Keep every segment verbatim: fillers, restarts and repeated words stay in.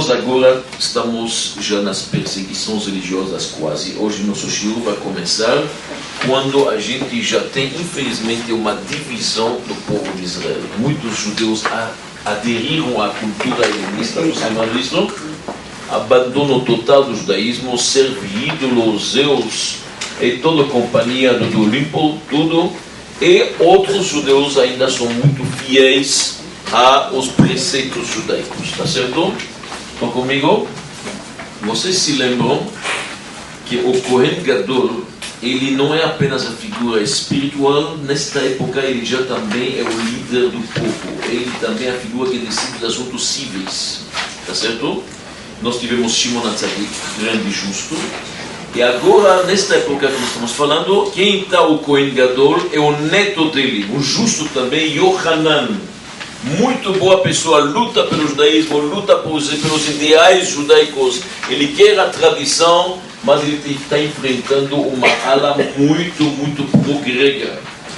nós agora estamos já nas perseguições religiosas quase. Hoje nosso shiur vai começar quando a gente já tem, infelizmente, uma divisão do povo de Israel. Muitos judeus aderiram à cultura helenista, você lembra disso? Abandono total do judaísmo, serve ídolos, Zeus e toda a companhia do Olimpo, tudo. E outros judeus ainda são muito fiéis aos preceitos judaicos, tá certo? Estão comigo? Vocês se lembram que o Kohen Gadol, ele não é apenas a figura espiritual, nesta época ele já também é o líder do povo, ele também é a figura que decide os assuntos cíveis, tá certo? Nós tivemos Shimon HaTzadik, grande justo, e agora, nesta época que nós estamos falando, quem está o Kohen Gadol é o neto dele, o justo também, Yohanan. Muito boa pessoa, luta pelo judaísmo, luta pelos, pelos ideais judaicos, ele quer a tradição, mas ele está enfrentando uma ala muito, muito pro-grega.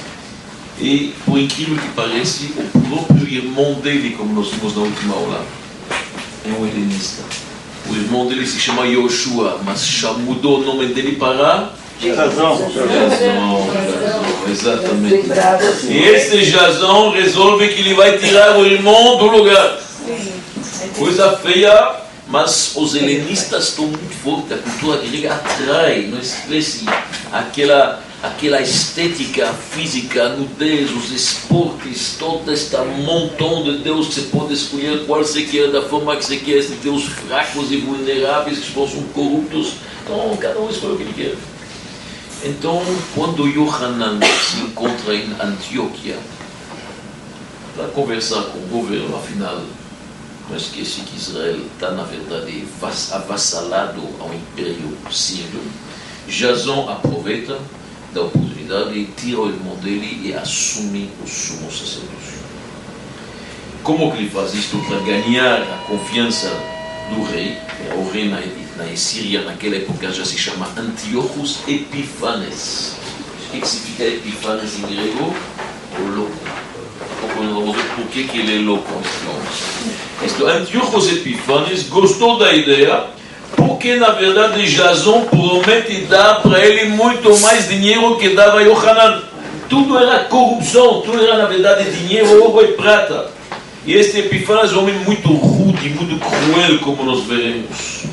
E, por incrível que pareça, o próprio irmão dele, como nós vimos na última aula, é um helenista. O irmão dele se chama Yoshua, mas já mudou o nome dele para... Jazão. Jazão, exatamente. E esse Jazão resolve que ele vai tirar o irmão do lugar. Coisa feia, mas os helenistas estão muito fortes. A cultura grega atrai, não esquece, aquela, aquela estética física, a nudez, os esportes, todo este montão de Deus que você pode escolher qual você quer, da forma que você quer, esses Deus fracos e vulneráveis que são corruptos. Então, cada um escolhe o que ele quer. Então, quando Yohanan se encontra em Antioquia para conversar com o governo, afinal, não esquece que Israel está, na verdade, avassalado ao Império Sírio, Jazão aproveita da oportunidade e tira o irmão dele e assume o sumo sacerdócio. Como que ele faz isto para ganhar a confiança do rei? O rei na, na Síria, naquela época, já se chama Antiochus Epiphanes. O que significa Epiphanes em grego? O louco. Por que, que ele é louco? Este Antiochus Epiphanes gostou da ideia, porque na verdade Jazão promete dar para ele muito mais dinheiro que dava Yohanan. Tudo era corrupção, tudo era na verdade dinheiro, ouro e prata. E este Epiphanes é um homem muito rude, muito cruel, como nós veremos.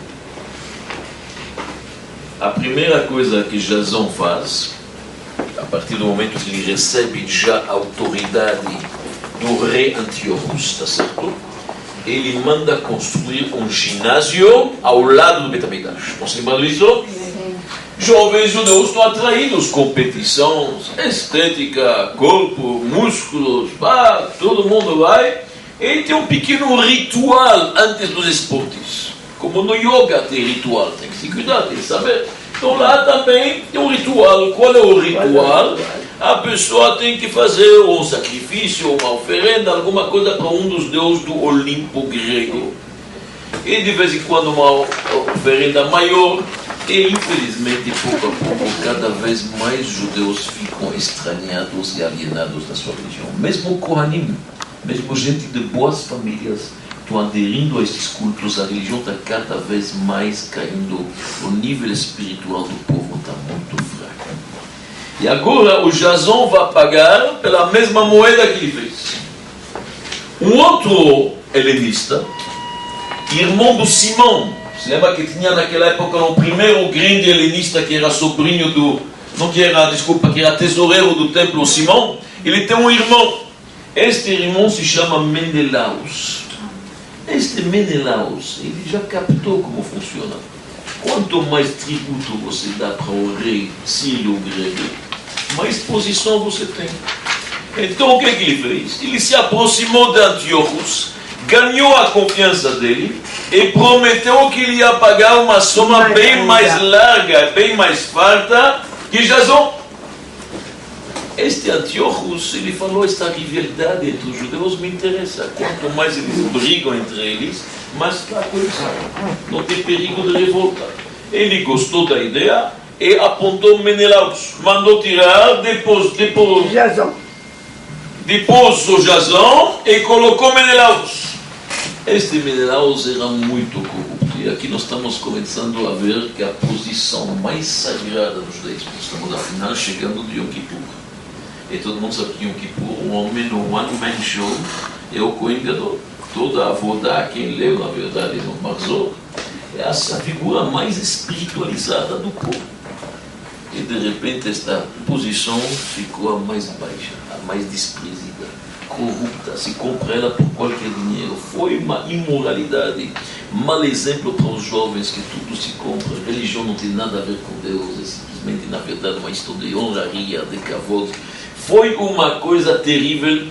A primeira coisa que Jazão faz, a partir do momento que ele recebe já a autoridade do rei Antiochus, tá certo? Ele manda construir um ginásio ao lado do Bet HaMikdash. Estão se lembrando disso? Jovens judeus estão atraídos, competições, estética, corpo, músculos, pá, todo mundo vai. E tem um pequeno ritual antes dos esportes. Como no yoga tem ritual, tem que se cuidar, tem que saber. Então lá também tem um ritual. Qual é o ritual? A pessoa tem que fazer um sacrifício, uma oferenda, alguma coisa para um dos deuses do Olimpo grego. E de vez em quando uma oferenda maior. E infelizmente, pouco a pouco, cada vez mais judeus ficam estranhados e alienados da sua religião. Mesmo Kohanim, mesmo gente de boas famílias, estão aderindo a esses cultos. A religião está cada vez mais caindo. O nível espiritual do povo está muito fraco. E agora o Jazão vai pagar pela mesma moeda que ele fez. Um outro helenista, irmão do Simão, se lembra que tinha naquela época o primeiro grande helenista que era sobrinho do, não que era, desculpa, que era tesoureiro do templo, Simão. Ele tem um irmão. Este irmão se chama Menelaus. Este Menelaus, ele já captou como funciona. Quanto mais tributo você dá para o rei sírio grego, mais posição você tem. Então o que, é que ele fez? Ele se aproximou de Antiochus, ganhou a confiança dele e prometeu que ele ia pagar uma soma bem mais larga, bem mais farta que Jazão. Este Antiochus, ele falou, esta rivalidade entre os judeus me interessa. Quanto mais eles brigam entre eles, mais fraco eles são. Não tem perigo de revolta. Ele gostou da ideia e apontou Menelaus. Mandou tirar, depois, depois, Jazão. depois o Jazão e colocou Menelaus. Este Menelaus era muito corrupto. E aqui nós estamos começando a ver que a posição mais sagrada dos judaísmos, estamos afinal chegando de Yom Kippur. E todo mundo sabe que Yom Kippur, um homem no One Man Show, é o Kohen Gadol. Toda a Vodá, quem leu na verdade no Marzor, é a figura mais espiritualizada do povo. E de repente esta posição ficou a mais baixa, a mais desprezida, corrupta, se compra ela por qualquer dinheiro. Foi uma imoralidade, mau exemplo para os jovens que tudo se compra. A religião não tem nada a ver com Deus, é simplesmente na verdade uma história de honraria, de kavod. Foi uma coisa terrível.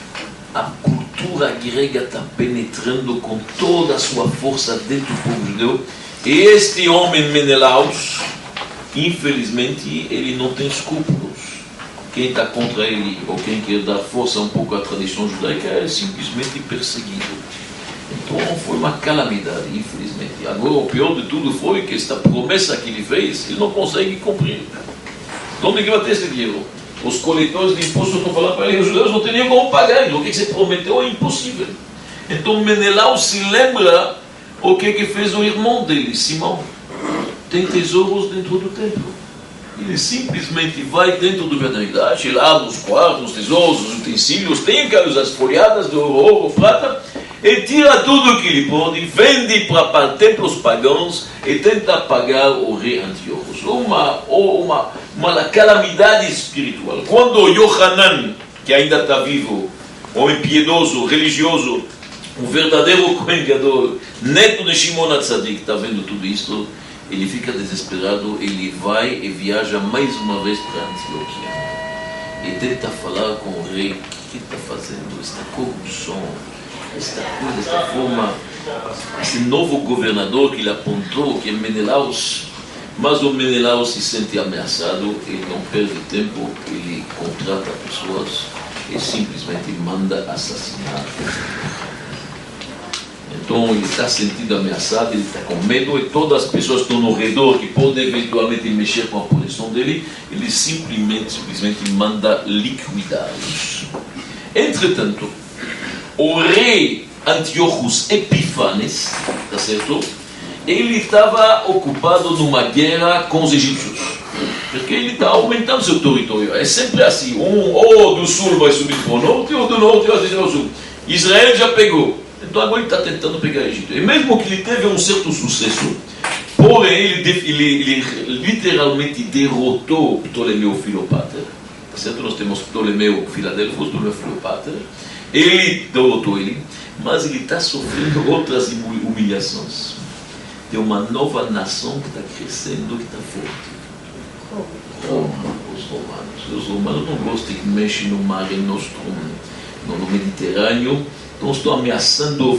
A cultura grega está penetrando com toda a sua força dentro do povo judeu. E este homem Menelaus, infelizmente, ele não tem escrúpulos. Quem está contra ele, ou quem quer dar força um pouco à tradição judaica, é simplesmente perseguido. Então foi uma calamidade, infelizmente. Agora, o pior de tudo foi que esta promessa que ele fez, ele não consegue cumprir. De onde que vai ter esse dinheiro? Os coletores de impostos estão falando para ele, os judeus não teriam como pagar, então o que você prometeu é impossível. Então Menelaus se lembra o que, que fez o irmão dele, Simão. Tem tesouros dentro do templo. Ele simplesmente vai dentro do verdade, ele abre os quartos, os tesouros, os utensílios, tem as folhadas de ouro, ouro, prata, e tira tudo o que ele pode, vende para templos pagãos e tenta pagar o rei Antíoco. Uma, uma, uma calamidade espiritual. Quando Yohanan, que ainda está vivo, homem piedoso, religioso, um verdadeiro Kohen Gadol, neto de Shimon HaTzadik, está vendo tudo isso, ele fica desesperado, ele vai e viaja mais uma vez para Antioquia. E tenta falar com o rei, o que está fazendo? Esta corrupção, esta coisa, esta forma, esse novo governador que ele apontou, que é Menelaus. Mas o Menelaus se sente ameaçado, ele não perde tempo, ele contrata pessoas e simplesmente manda assassinar. Então ele está sentindo ameaçado, ele está com medo, e todas as pessoas que estão no redor, que podem eventualmente mexer com a posição dele, ele simplesmente, simplesmente manda liquidá-los. Entretanto, o rei Antíochos Epifanes, tá certo? Ele estava ocupado numa guerra com os egípcios, porque ele está aumentando seu território. É sempre assim, um ou do sul vai subir para o norte, ou do norte vai subir para o sul. Israel já pegou, então agora ele está tentando pegar o Egito. E mesmo que ele teve um certo sucesso, porém ele, ele, ele literalmente derrotou Ptolomeu Filopater. Tá certo? Nós temos Ptolomeu Filadelfos, Ptolomeu Filopater. Ele derrotou ele, mas ele está sofrendo outras humilhações. Tem uma nova nação que está crescendo, que está forte. Roma, os romanos. Os romanos não gostam que mexem no mar Nostrum, no Mediterrâneo. Então estão ameaçando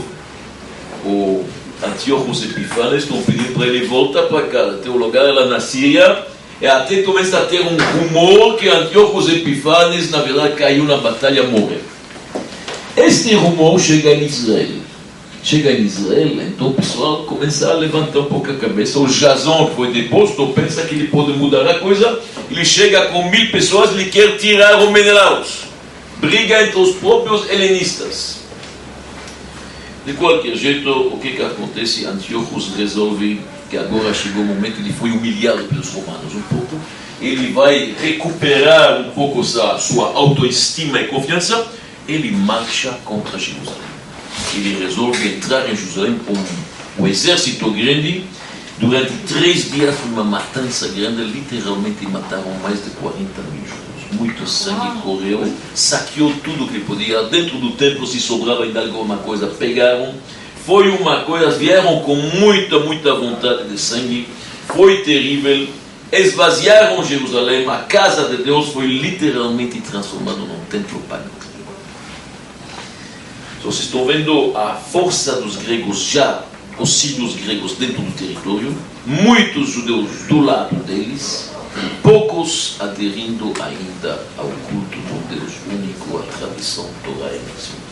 o Antíochos Epifanes, estão pedindo para ele voltar para casa. Tem um lugar lá na Síria, e até começa a ter um rumor que Antíochos Epifanes, na verdade, caiu na batalha, morreu. Este rumor chega em Israel. Chega em Israel, então o pessoal começa a levantar um pouco a cabeça. O Jason, que foi deposto, pensa que ele pode mudar a coisa. Ele chega com mil pessoas, ele quer tirar o Menelaus. Briga entre os próprios helenistas. De qualquer jeito, o que, que acontece? Antíochos resolve que agora chegou o momento, ele foi humilhado pelos romanos um pouco. Ele vai recuperar um pouco a sua autoestima e confiança. Ele marcha contra Jerusalém. Ele resolve entrar em Jerusalém com um exército grande. Durante três dias foi uma matança grande, literalmente mataram mais de quarenta mil judeus. Muito sangue correu, saqueou tudo que podia. Dentro do templo, se sobrava ainda alguma coisa, pegaram. Foi uma coisa, vieram com muita, muita vontade de sangue. Foi terrível. Esvaziaram Jerusalém. A casa de Deus foi literalmente transformada num templo pagão. Vocês estão vendo a força dos gregos já, os sírios gregos dentro do território, muitos judeus do lado deles, poucos aderindo ainda ao culto do Deus único, à tradição Torá e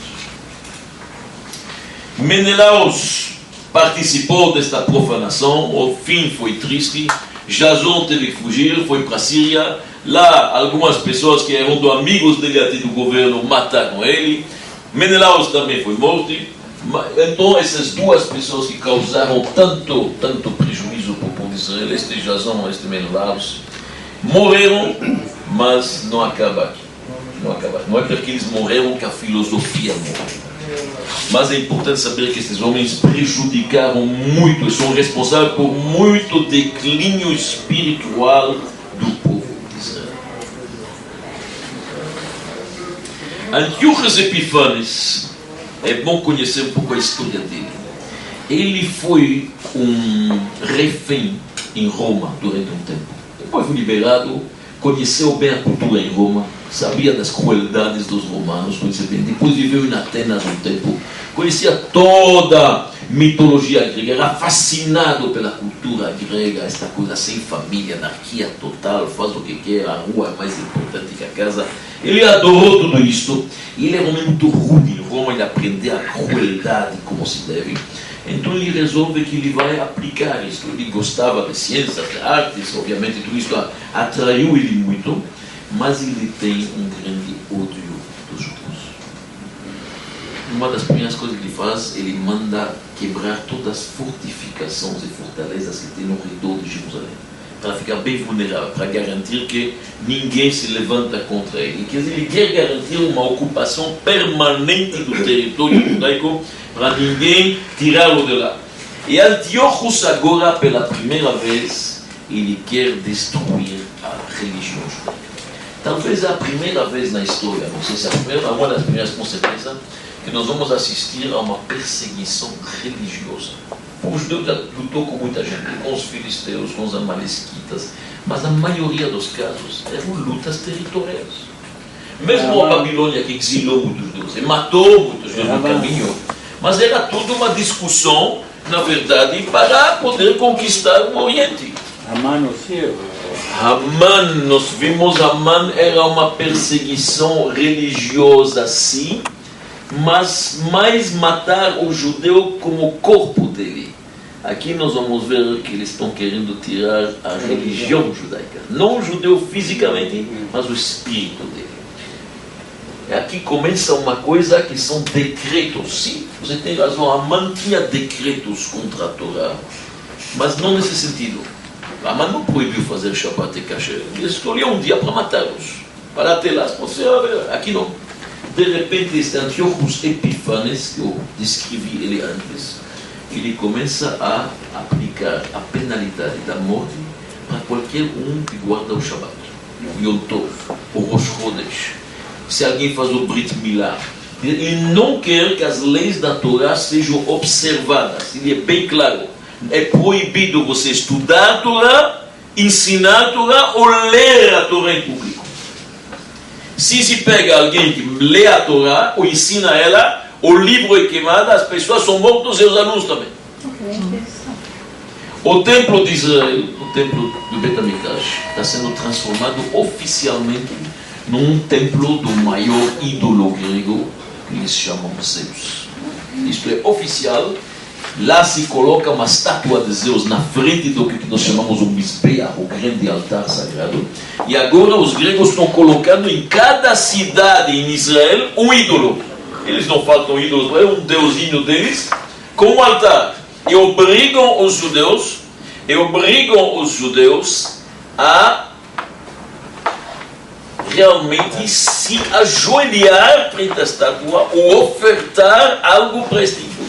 Nações. Menelaus participou desta profanação, o fim foi triste, Jason teve que fugir, foi para a Síria, lá algumas pessoas que eram amigos dele até do governo mataram ele, Menelaus também foi morto, Então, essas duas pessoas que causaram tanto, tanto prejuízo para o povo de Israel, este Jason, este Menelaus, morreram, mas não acaba aqui. Não acaba. Não é porque eles morreram que a filosofia morreu. Mas é importante saber que esses homens prejudicaram muito, e são responsáveis por muito declínio espiritual do povo de Israel. Antíoco Epífanes, é bom conhecer um pouco a história dele. Ele foi um refém em Roma durante um tempo. Depois foi liberado, conheceu bem a cultura em Roma, sabia das crueldades dos romanos, conhecia bem. Depois viveu em Atenas um tempo, conhecia toda a mitologia grega, era fascinado pela cultura grega, esta coisa sem família, anarquia total, faz o que quer, a rua é mais importante que a casa. Ele adorou tudo isto, e ele era um homem muito rude em Roma, ele aprendeu a crueldade como se deve. Então ele resolve que ele vai aplicar isso. Ele gostava de ciências, de artes, obviamente tudo isso atraiu ele muito, mas ele tem um grande ódio dos judeus. Uma das primeiras coisas que ele faz, ele manda quebrar todas as fortificações e fortalezas que tem no redor de Jerusalém, para ficar bem vulnerável, para garantir que ninguém se levanta contra ele. Quer dizer, ele quer garantir uma ocupação permanente do território judaico, para ninguém tirá-lo de lá. E Antíoco agora, pela primeira vez, ele quer destruir a religião judaica. Talvez a primeira vez na história, não sei se é a primeira, uma das primeiras consequências, que nós vamos assistir a uma perseguição religiosa. O judeu já lutou com muita gente, com os filisteus, com os amalecitas, mas a maioria dos casos eram lutas territoriais. Mesmo a Babilônia, que exilou muitos judeus, e matou muitos judeus no caminho, mas era tudo uma discussão, na verdade, para poder conquistar o Oriente. Amã, Amã, nós vimos, Amã era uma perseguição religiosa, sim, mas mais matar o judeu como o corpo dele. Aqui nós vamos ver que eles estão querendo tirar a religião judaica. Não o judeu fisicamente, mas o espírito dele. Aqui começa uma coisa que são decretos. Sim, você tem razão, Amã tinha decretos contra a Torá, mas não nesse sentido. Amã não proibiu fazer Shabbat e Kasher. Ele escolheu um dia para matá-los. Para até lá, aqui não. De repente, este Antíoco Epífanes, que eu descrevi ele antes, ele começa a aplicar a penalidade da morte para qualquer um que guarda o Shabbat, o Yom Tov, o Rosh Chodesh. Se alguém faz o Brit Milá, ele não quer que as leis da Torá sejam observadas. Ele é bem claro. É proibido você estudar a Torá, ensinar a Torá ou ler a Torá em público. Se se pega alguém que lê a Torá ou ensina ela, o livro é queimado, as pessoas são mortas e os alunos também. O templo de Israel, o templo do Bet HaMikdash, está sendo transformado oficialmente num templo do maior ídolo grego, que eles chamam Zeus. Isto é oficial. Lá se coloca uma estátua de Zeus na frente do que nós chamamos o Mizbeach, o grande altar sagrado. E agora os gregos estão colocando em cada cidade em Israel um ídolo. Eles não faltam ídolos, é um deusinho deles, com um altar. E obrigam os judeus, e obrigam os judeus a realmente se ajoelhar frente à estátua ou ofertar algo para este ídolo.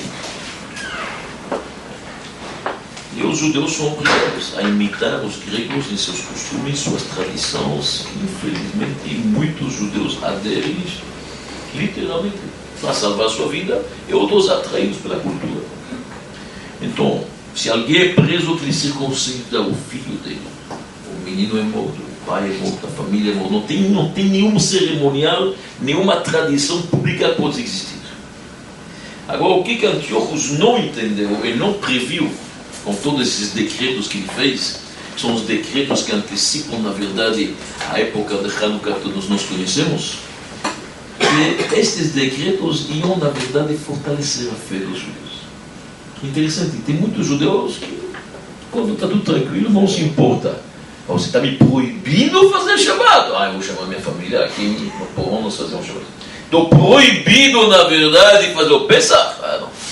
E os judeus são obrigados a imitar os gregos em seus costumes, suas tradições. Infelizmente, muitos judeus aderem literalmente para salvar sua vida e outros atraídos pela cultura. Então, se alguém é preso, que lhe circuncida o filho dele. O menino é morto, o pai é morto, a família é morta. Não tem, não tem nenhum cerimonial, nenhuma tradição pública que pode existir. Agora, o que Antíocos não entendeu e não previu com todos esses decretos que ele fez, são os decretos que antecipam, na verdade, a época de Hanukkah que todos nós conhecemos, que estes decretos iam, na verdade, fortalecer a fé dos judeus. Interessante, tem muitos judeus que, quando está tudo tranquilo, não se importa. Você está me proibindo fazer Shabbat? Ah, eu vou chamar minha família aqui, no porão nós fazemos Shabbat. Estou proibido, na verdade, fazer o Pesach? Ah, não.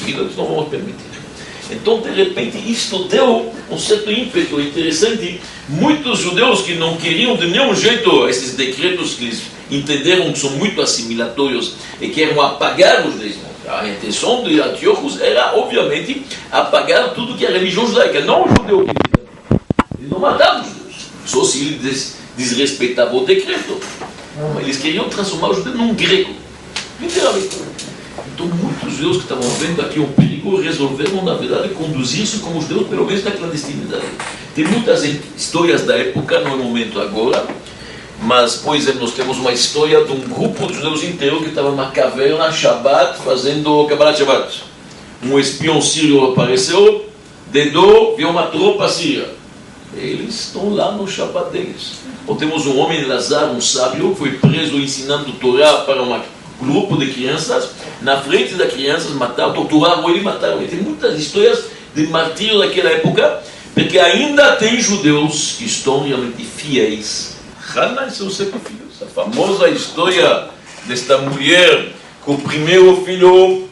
vida, eles não vão permitir. Então, de repente, isto deu um certo ímpeto interessante. Muitos judeus que não queriam de nenhum jeito esses decretos que eles entenderam que são muito assimilatórios e queriam apagar os judeus. A intenção de Antíoco era, obviamente, apagar tudo que é religião judaica, não o judeu que ele não matava os judeus, só se ele des desrespeitava o decreto. Mas eles queriam transformar o judeu num grego, literalmente. Então, muitos judeus que estavam vendo aqui um perigo resolveram, na verdade, conduzir-se como judeus, pelo menos na clandestinidade. Tem muitas histórias da época, não é o momento agora, mas, por exemplo, nós temos uma história de um grupo de judeus inteiro que estava numa caverna, Shabbat, fazendo Kabbalat Shabbat. Um espião sírio apareceu, dedou, viu uma tropa síria. Eles estão lá no Shabbat deles. Ou temos um homem, Lazar, um sábio, que foi preso ensinando Torá para um grupo de crianças. Na frente das crianças, mataram, torturaram ele e mataram ele. Tem muitas histórias de martírio daquela época, porque ainda tem judeus que estão realmente fiéis. Hannah e seus sete filhos. A famosa história desta mulher que o primeiro filho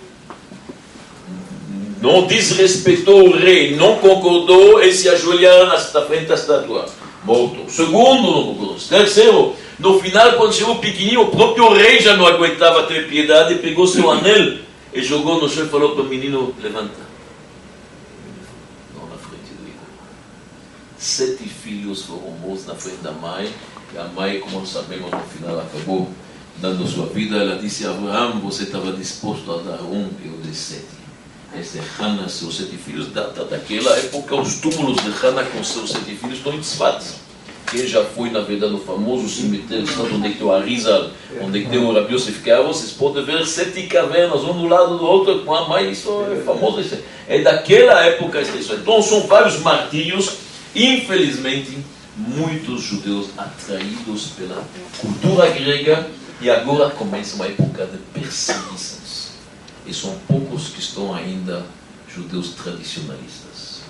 não desrespeitou o rei, não concordou e se ajoelharam na frente da estátua. Morto. O segundo não concordou. O terceiro, no final, quando chegou o pequenininho, o próprio rei já não aguentava ter piedade, pegou seu anel e jogou no chão e falou para o menino, levanta. Não na frente dele. Sete filhos foram mortos na frente da mãe. E a mãe, como sabemos, no final acabou dando sua vida. Ela disse a Abraão, você estava disposto a dar um, eu dei sete. Esse é Hannah, seus sete filhos, data daquela época. Os túmulos de Hannah com seus sete filhos estão em Tzfat. Quem já foi, na verdade, no famoso cemitério onde tem o Arizal, onde tem o Rabi Yosef Karo, vocês podem ver sete cavernas, um do lado do outro, com a mãe. Isso é famoso. Isso é daquela época. Então, são vários martírios, infelizmente, muitos judeus atraídos pela cultura grega, e agora começa uma época de perseguições. E são poucos que estão ainda judeus tradicionalistas.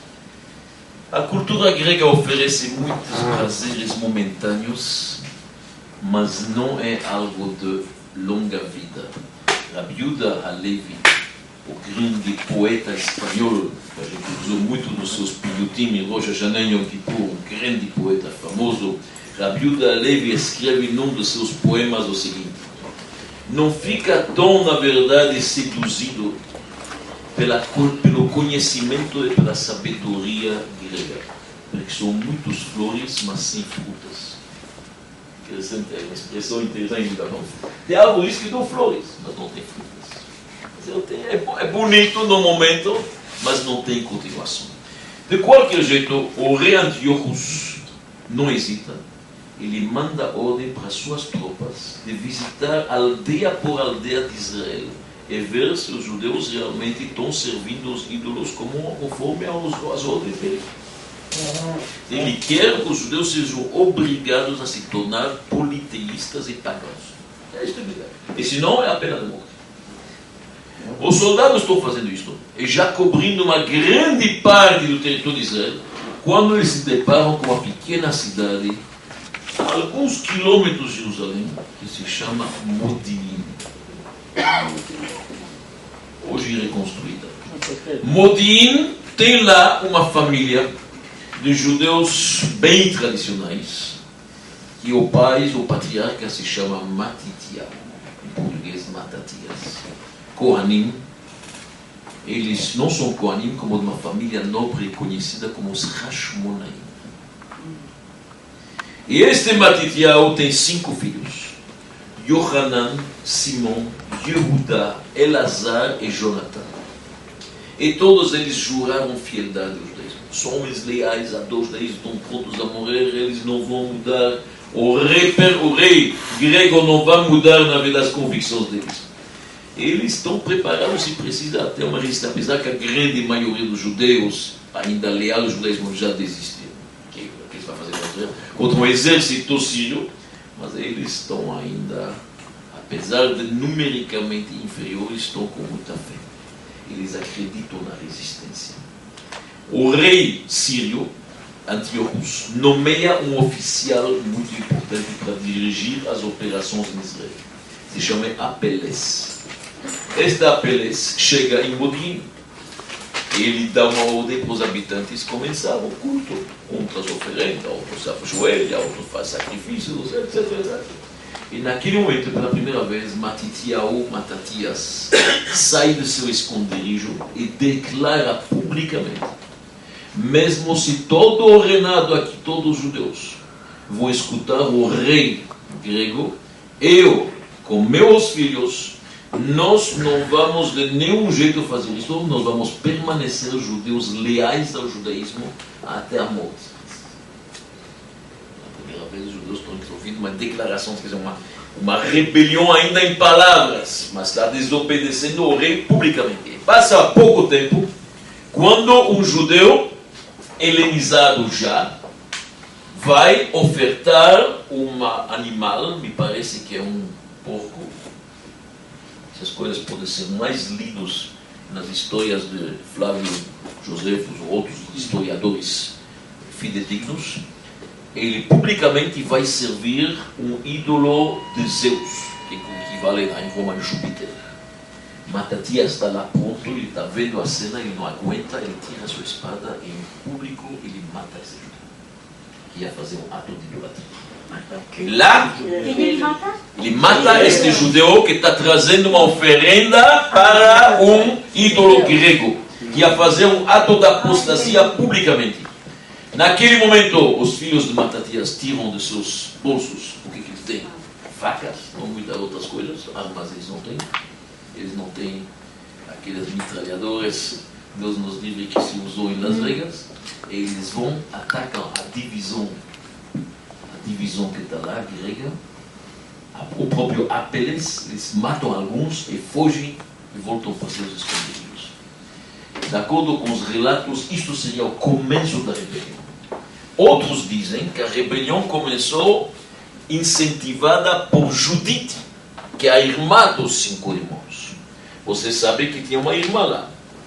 A cultura grega oferece muitos prazeres momentâneos, mas não é algo de longa vida. Rabi Yehuda Halevi, o grande poeta espanhol, que a gente usou muito nos seus piyutim em Rosh Hashanah e Yom Kippur, um grande poeta famoso, Rabi Yehuda Halevi escreve num dos seus poemas o seguinte: não fica tão, na verdade, seduzido pela, pelo conhecimento e pela sabedoria grega, porque são muitas flores, mas sem frutas. Interessante, é uma expressão interessante. Tem árvores que dão flores, mas não tem frutas. É bonito no momento, mas não tem continuação. De qualquer jeito, o rei Antíoco não hesita. Ele manda ordem para suas tropas de visitar aldeia por aldeia de Israel e ver se os judeus realmente estão servindo os ídolos como conforme as ordens dele. Ele quer que os judeus sejam obrigados a se tornar politeístas e pagãos. É isso que ele quer. E senão é a pena de morte. Os soldados estão fazendo isto, e já cobrindo uma grande parte do território de Israel, quando eles se deparam com uma pequena cidade, a alguns quilômetros de Jerusalém, que se chama Modi'in. Hoje reconstruída. Modi'in tem lá uma família de judeus bem tradicionais, que o pai, o patriarca, se chama Matitias, em português Matatias. Kohanim, eles não são Kohanim como de uma família nobre conhecida como os Hashmonaim. E este Matitias tem cinco filhos: Yohanan, Simon, Yehuda, Elazar e Jonathan. E todos eles juraram fidelidade aos judaísmo. São homens leais a Deus, eles estão prontos a morrer, eles não vão mudar. O rei, o rei grego não vai mudar, na verdade, as convicções deles. Eles estão preparados se precisa até uma resistência, apesar que a grande maioria dos judeus, ainda leais ao judaísmo, já desistiram. O que eles vão fazer contra, contra um exército sírio? Mas eles estão ainda, apesar de numericamente inferiores, estão com muita fé. Eles acreditam na resistência. O rei sírio, Antíocos, nomeia um oficial muito importante para dirigir as operações em Israel. Se chama Apeles. Este Apeles chega em Modin. Ele dá uma ordem para os habitantes começar o culto. Um traz oferenda, outro se ajoelha, outro faz sacrifícios, etc, etcétera. E naquele momento, pela primeira vez, Matitiahu, Matatias, sai do seu esconderijo e declara publicamente: mesmo se todo o reinado aqui, todos os judeus, vão escutar o rei grego, eu, com meus filhos, nós não vamos de nenhum jeito fazer isso, nós vamos permanecer judeus leais ao judaísmo até a morte. Pela primeira vez os judeus estão ouvindo uma declaração, quer dizer, uma, uma rebelião ainda em palavras, mas está desobedecendo o rei publicamente. Passa pouco tempo, quando um judeu helenizado já vai ofertar um animal, me parece que é um porco. Essas coisas podem ser mais lidas nas histórias de Flávio Joséfos ou outros historiadores fidedignos. Ele publicamente vai servir um ídolo de Zeus, que equivale em Roma a Júpiter. Matatias está lá pronto, ele está vendo a cena, ele não aguenta, ele tira a sua espada e em público ele mata esse judeu, que ia fazer um ato de idolatria. Lá, ele mata este judeu que está trazendo uma oferenda para um ídolo grego, que ia fazer um ato de apostasia publicamente. Naquele momento, os filhos de Matatias tiram de seus bolsos o que, que eles têm: facas, não muitas outras coisas, armas eles não têm. Eles não têm aqueles metralhadores, Deus nos livre, que se usou em Las Vegas. E eles vão, atacam a divisão, a divisão que está lá, grega, o próprio Apeles, eles matam alguns e fogem e voltam para seus esconderijos. De acordo com os relatos, isto seria o começo da rebelião. Outros dizem que a rebelião começou incentivada por Judite, que é a irmã dos cinco irmãos. Você sabe que tinha uma irmã lá.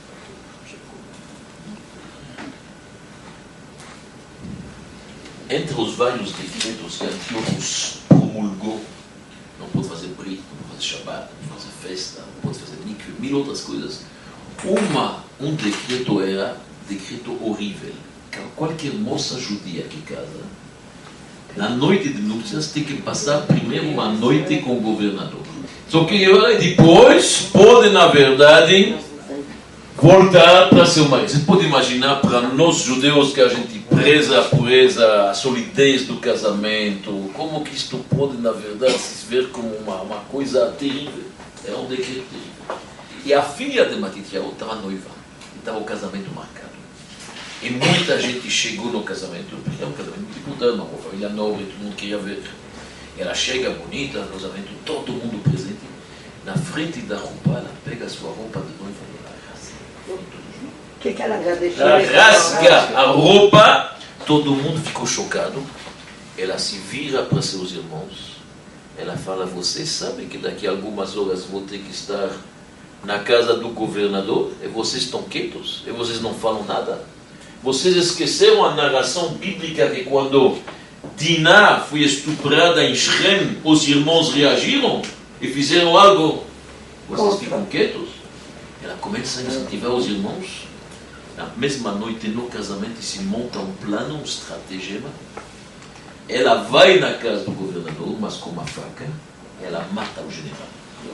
Entre os vários decretos que Antíoco promulgou, não pode fazer brito, não pode fazer Shabbat, não pode fazer festa, não pode fazer mikve, mil outras coisas. Uma, um decreto era decreto horrível. Qualquer moça judia que casa, na noite de núpcias, tem que passar primeiro uma noite com o governador. Só que depois pode, na verdade, voltar para seu marido. Você pode imaginar para nós judeus que a gente preza a pureza, a solidez do casamento, como que isto pode, na verdade, se ver como uma, uma coisa terrível. É um decreto terrível. E a filha de Matitiahu estava noiva, estava o casamento marcado. E muita gente chegou no casamento, porque é um casamento muito importante, uma família nobre, todo mundo queria ver. Ela chega bonita no casamento, todo mundo presente. Na frente da roupa, ela pega a sua roupa de noiva e ela rasga. O que, que ela agradeceu? Ela rasga a roupa, todo mundo ficou chocado. Ela se vira para seus irmãos. Ela fala: vocês sabem que daqui a algumas horas vou ter que estar na casa do governador? E vocês estão quietos? E vocês não falam nada? Vocês esqueceram a narração bíblica que quando Diná foi estuprada em Shrem, os irmãos reagiram e fizeram algo? Vocês ficam quietos? Ela começa a incentivar os irmãos. Na mesma noite, no casamento, se monta um plano, um estratagema. Ela vai na casa do governador, mas com uma faca, ela mata o general.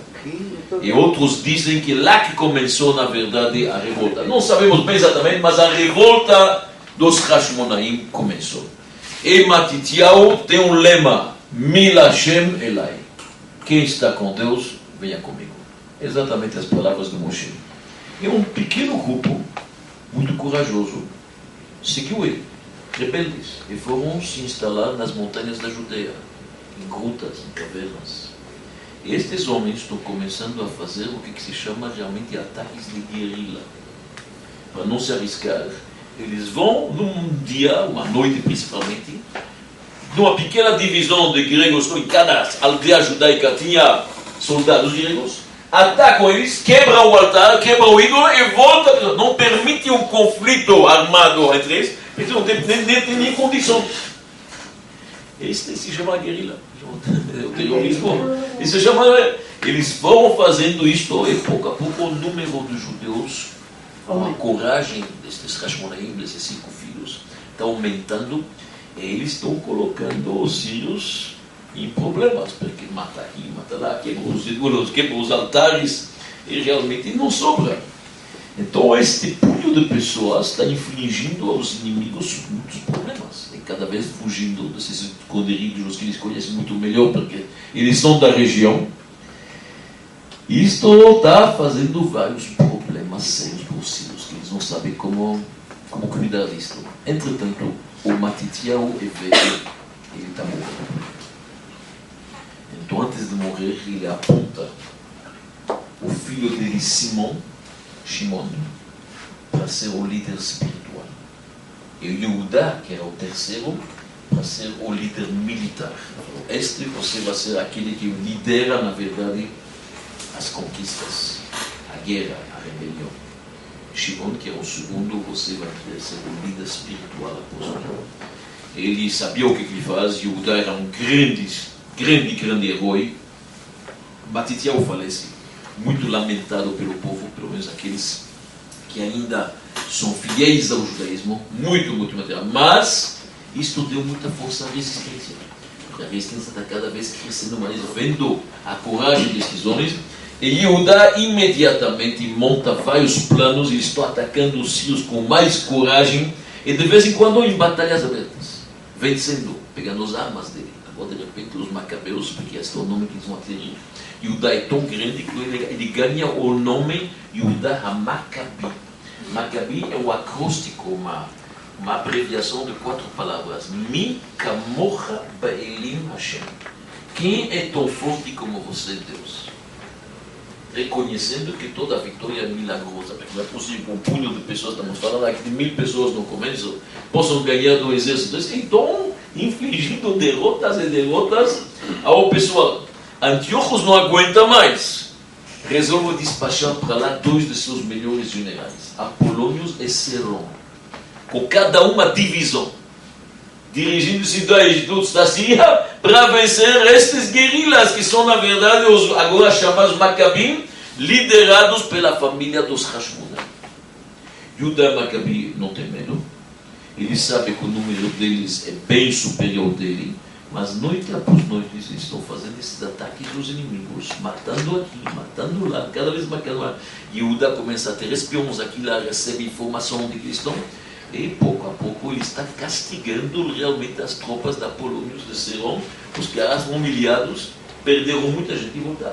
E outros dizem que lá que começou, na verdade, a revolta. Não sabemos bem exatamente, mas a revolta dos Hashmonaim começou. E Matitiahu tem um lema: Mil Hashem Elai. Quem está com Deus, venha comigo. Exatamente as palavras do Moshe. E um pequeno grupo, muito corajoso, seguiu ele, rebeldes, e foram se instalar nas montanhas da Judeia, em grutas, em cavernas. E estes homens estão começando a fazer o que se chama realmente ataques de guerrilha. Para não se arriscar, eles vão num dia, uma noite principalmente, numa pequena divisão de gregos, em cada aldeia judaica tinha soldados gregos, atacam eles, quebram o altar, quebram o ídolo e voltam. Não permitem um conflito armado entre eles, porque não tem nem, nem, nem condição. Este se chama guerrilha. O terrorismo. Isso chama, Eles vão fazendo isto e pouco a pouco o número de judeus, com a coragem destes Hashmonaim, desses cinco filhos, está aumentando e eles estão colocando os sírios em problemas, porque mata aqui, mata lá, quebra os ídolos, quebra os altares e realmente não sobra. Então este punho de pessoas está infligindo aos inimigos muitos problemas e cada vez fugindo desses esconderijos que eles conhecem muito melhor, porque eles são da região. Isto está fazendo vários problemas sérios para os sírios, que eles não sabem como, como cuidar disto. Entretanto, o Matitiahu é velho, ele está morrendo. Então, antes de morrer, ele aponta o filho dele, Simon, Shimon, para ser o líder espiritual. E o Yehudá, que era o terceiro, para ser o líder militar. Este você vai ser aquele que lidera, na verdade, as conquistas, a guerra, a rebelião. Shimon, que é o segundo, você vai ser o líder espiritual apóstolo. Ele sabia o que ele faz, Yehudá era um grande, grande, grande herói. Matitiahu falece, muito lamentado pelo povo, pelo menos aqueles que ainda são fiéis ao judaísmo, muito, muito material. Mas isto deu muita força à resistência. Porque a resistência está cada vez crescendo mais, vendo a coragem desses homens. E Yehudá imediatamente monta vários planos e está atacando os sírios com mais coragem e de vez em quando em batalhas abertas, vencendo, pegando as armas dele. Agora de repente os macabeus, porque esse é o nome que eles vão aderir. Yehudá é tão grande que ele, ele ganha o nome Yehudá HaMaccabi. Maccabi é um acróstico, uma, uma abreviação de quatro palavras. Mi kamocha ba'elim Hashem. Quem é tão forte como você, Deus? Reconhecendo que toda a vitória é milagrosa. Não é possível que um punho de pessoas, estamos falando aqui de mil pessoas no começo, possam ganhar do exército. Então, infligindo derrotas e derrotas ao pessoal. Antíochos não aguenta mais. Resolve despachar para lá dois de seus melhores generais, Apolônios e Seron, com cada uma divisão, dirigindo-se da da Síria para vencer estes guerrilhas, que são, na verdade, os agora chamados Maccabim, liderados pela família dos Hashmonaim. Yehudá Maccabi não tem medo. Ele sabe que o número deles é bem superior dele, mas noite após noite eles estão fazendo esses ataques dos inimigos, matando aqui, matando lá, cada vez mais, cada vez mais. Yehudá começa a ter espiões aqui lá, recebe informação onde eles estão, e pouco a pouco ele está castigando realmente as tropas da Polônios de Seron. Os caras vão humilhados, perderam muita gente e voltaram.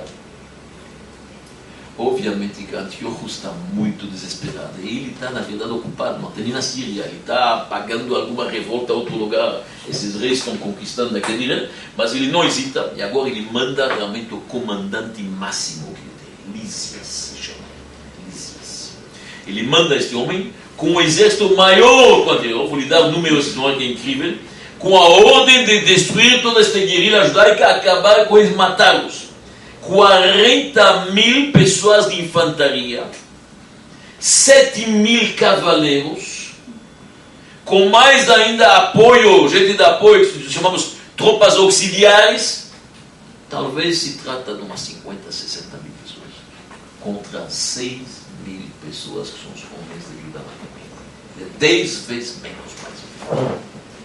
Obviamente que Antíoco está muito desesperado. Ele está, na verdade, ocupado, não tem nem na Síria. Ele está apagando alguma revolta a outro lugar. Esses reis estão conquistando aquele lugar, mas ele não hesita. E agora ele manda realmente o comandante máximo que ele tem, Lísias, se chama. Lísias. Ele manda este homem com um exército maior que o anterior. Vou lhe dar o número, esse nome que é incrível. Com a ordem de destruir toda esta guerrilha judaica, acabar com eles, matá-los. quarenta mil pessoas de infantaria, sete mil cavaleiros, com mais ainda apoio, gente de apoio, que chamamos tropas auxiliares. Talvez se trata de umas cinquenta, sessenta mil pessoas, contra seis mil pessoas que são os homens de Yehudá Maccabi. dez vezes menos, mais ou menos.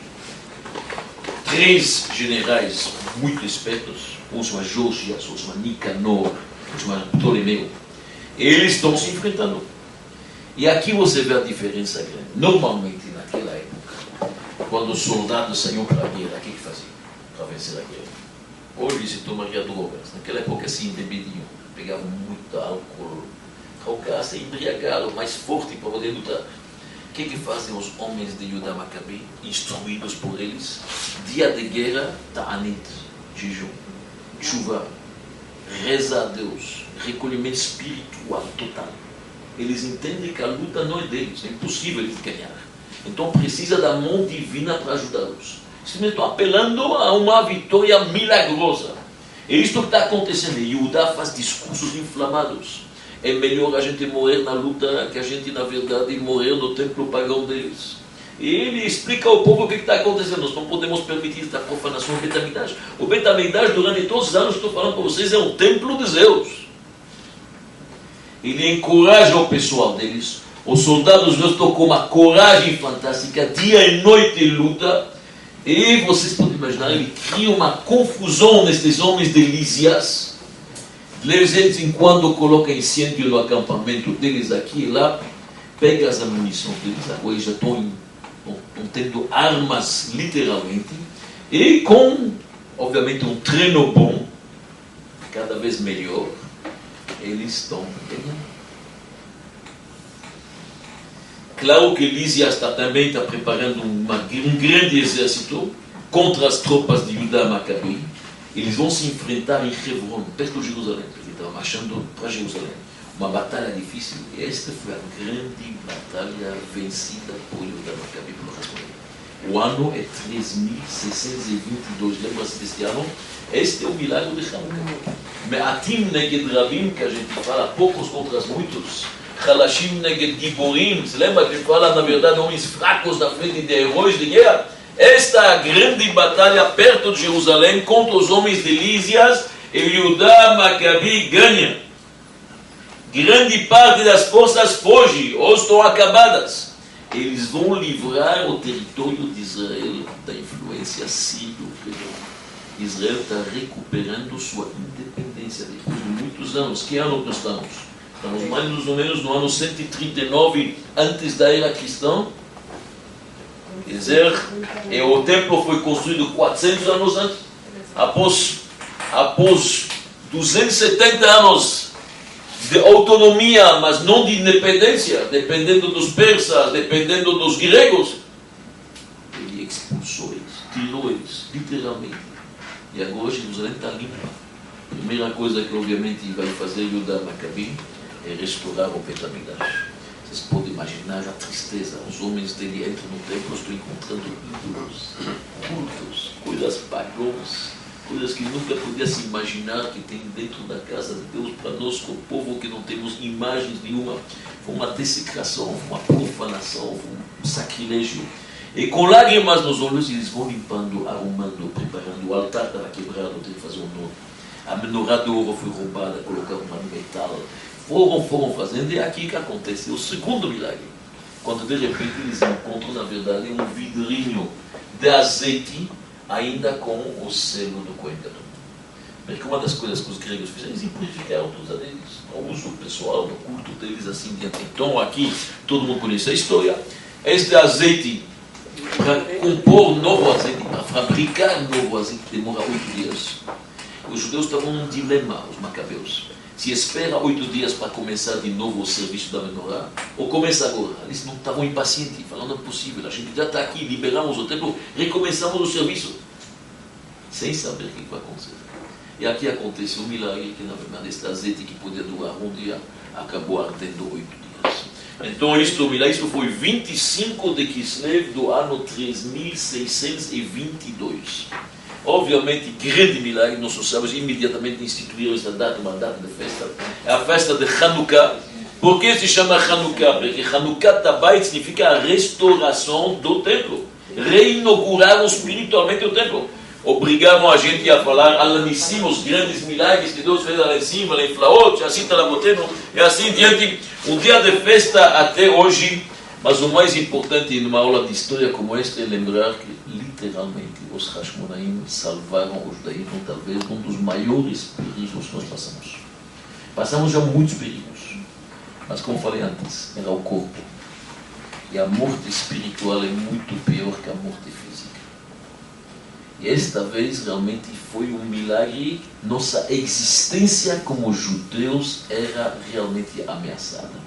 Três generais muito espertos, um chama Josias, outro chama Nicanor, outro chama Ptolomeu. Eles estão se enfrentando. E aqui você vê a diferença grande. Normalmente, naquela época, quando os soldados saíam para a guerra, o que, que faziam para vencer a guerra? Hoje se tomaria drogas. Naquela época se embebediam, pegavam muito álcool. O cara se embriagado, mais forte para poder lutar. O que, que fazem os homens de Yehudá Maccabi, instruídos por eles? Dia de guerra, ta'anit, jejum, chuva, reza a Deus, recolhimento espiritual total. Eles entendem que a luta não é deles, é impossível eles ganhar. Então precisa da mão divina para ajudá-los. Eles estão apelando a uma vitória milagrosa. É isto que está acontecendo. Yehudá faz discursos inflamados. É melhor a gente morrer na luta que a gente, na verdade, morrer no templo pagão deles. E ele explica ao povo o que está acontecendo. Nós não podemos permitir esta profanação do Bet HaMikdash. O Bet HaMikdash, durante todos os anos, estou falando para vocês, é um templo de Zeus. Ele encoraja o pessoal deles. Os soldados deles estão com uma coragem fantástica, dia e noite luta. E vocês podem imaginar, ele cria uma confusão nestes homens de Lísias. De vez em quando coloca incêndio no acampamento deles aqui e lá. Pega as munições deles, agora eles já estão, estão tendo armas literalmente. E com, obviamente, um treino bom, cada vez melhor, eles estão ganhando. Claro que Lísias está, também está preparando uma, um grande exército contra as tropas de Judá Maccabi. Eles vão se enfrentar em Hebron, perto de Jerusalém. Eles estão marchando para Jerusalém. Uma batalha difícil. E esta foi a grande batalha vencida por Judá Maccabi pelo Hasmoneim. O ano é três mil seiscentos e vinte e dois. Lembra-se deste ano? Este é o milagre de Hanukkah. Me'atim neged rabim, que a gente fala poucos contra os muitos. Halashim neged giborim. Se lembra que fala, na verdade, homens fracos na frente de heróis de guerra? Esta é a grande batalha perto de Jerusalém contra os homens de Lísias. E Judá Maccabi ganha. Grande parte das forças foge ou estão acabadas. Eles vão livrar o território de Israel da influência síria. Israel está recuperando sua independência depois de muitos anos. Que ano nós estamos? Estamos mais ou menos no ano cento e trinta e nove antes da era cristã. Quer dizer, e o templo foi construído quatrocentos anos antes. Após, após duzentos e setenta anos de autonomia, mas não de independência, dependendo dos persas, dependendo dos gregos, ele expulsou eles, tirou eles, literalmente. E agora Jerusalém está limpa. A primeira coisa que obviamente vai fazer Judá Maccabi é restaurar o Bet HaMikdash. Vocês podem imaginar a tristeza. Os homens dele entram no templo, estão encontrando ídolos, cultos, coisas pagãs, coisas que nunca podia se imaginar que tem dentro da casa de Deus. Para nós, como povo que não temos imagens nenhuma, foi uma desecração, foi uma profanação, foi um sacrilégio. E com lágrimas nos olhos, eles vão limpando, arrumando, preparando. O altar estava quebrado, tem que fazer um novo. A menorá de ouro foi roubada, colocaram uma no metal. Foram, foram fazendo, e é aqui que acontece o segundo milagre. Quando de repente eles encontram, na verdade, um vidrinho de azeite, ainda com o selo do Cohen Gadol. Porque uma das coisas que os gregos fizeram, eles purificaram todos a deles, o uso pessoal, no culto deles, assim diante. Então aqui, todo mundo conhece a história. Este azeite, para compor novo azeite, para fabricar novo azeite, demora oito dias. Os judeus estavam num dilema, os macabeus. Se espera oito dias para começar de novo o serviço da menorá, ou começa agora. Eles não estavam impacientes, falando não é possível, a gente já está aqui, liberamos o templo, recomeçamos o serviço, sem saber o que vai acontecer. E aqui acontece um milagre, que na verdade este azeite que podia durar um dia, acabou ardendo oito dias. Então isto, isto foi vinte e cinco de Kislev do ano três mil seiscentos e vinte e dois. Obviamente, grande milagre, nossos sábios imediatamente instituíram esta data, uma data de festa, é a festa de Hanukkah. Por que se chama Hanukkah? Porque Hanukkah Tabayit significa a restauração do templo. Reinauguraram espiritualmente o templo. Obrigaram a gente a falar Alanissim, os grandes milagres que Deus fez lá em cima, lá em Flaot, assim está lá botando, e assim diante. Um dia de festa até hoje. Mas o mais importante numa aula de história como esta é lembrar que, literalmente, os Hashmonaim salvaram o judaísmo, talvez, um dos maiores perigos que nós passamos. Passamos já muitos perigos, mas como falei antes, era o corpo. E a morte espiritual é muito pior que a morte física. E esta vez, realmente, foi um milagre. Nossa existência como judeus era realmente ameaçada.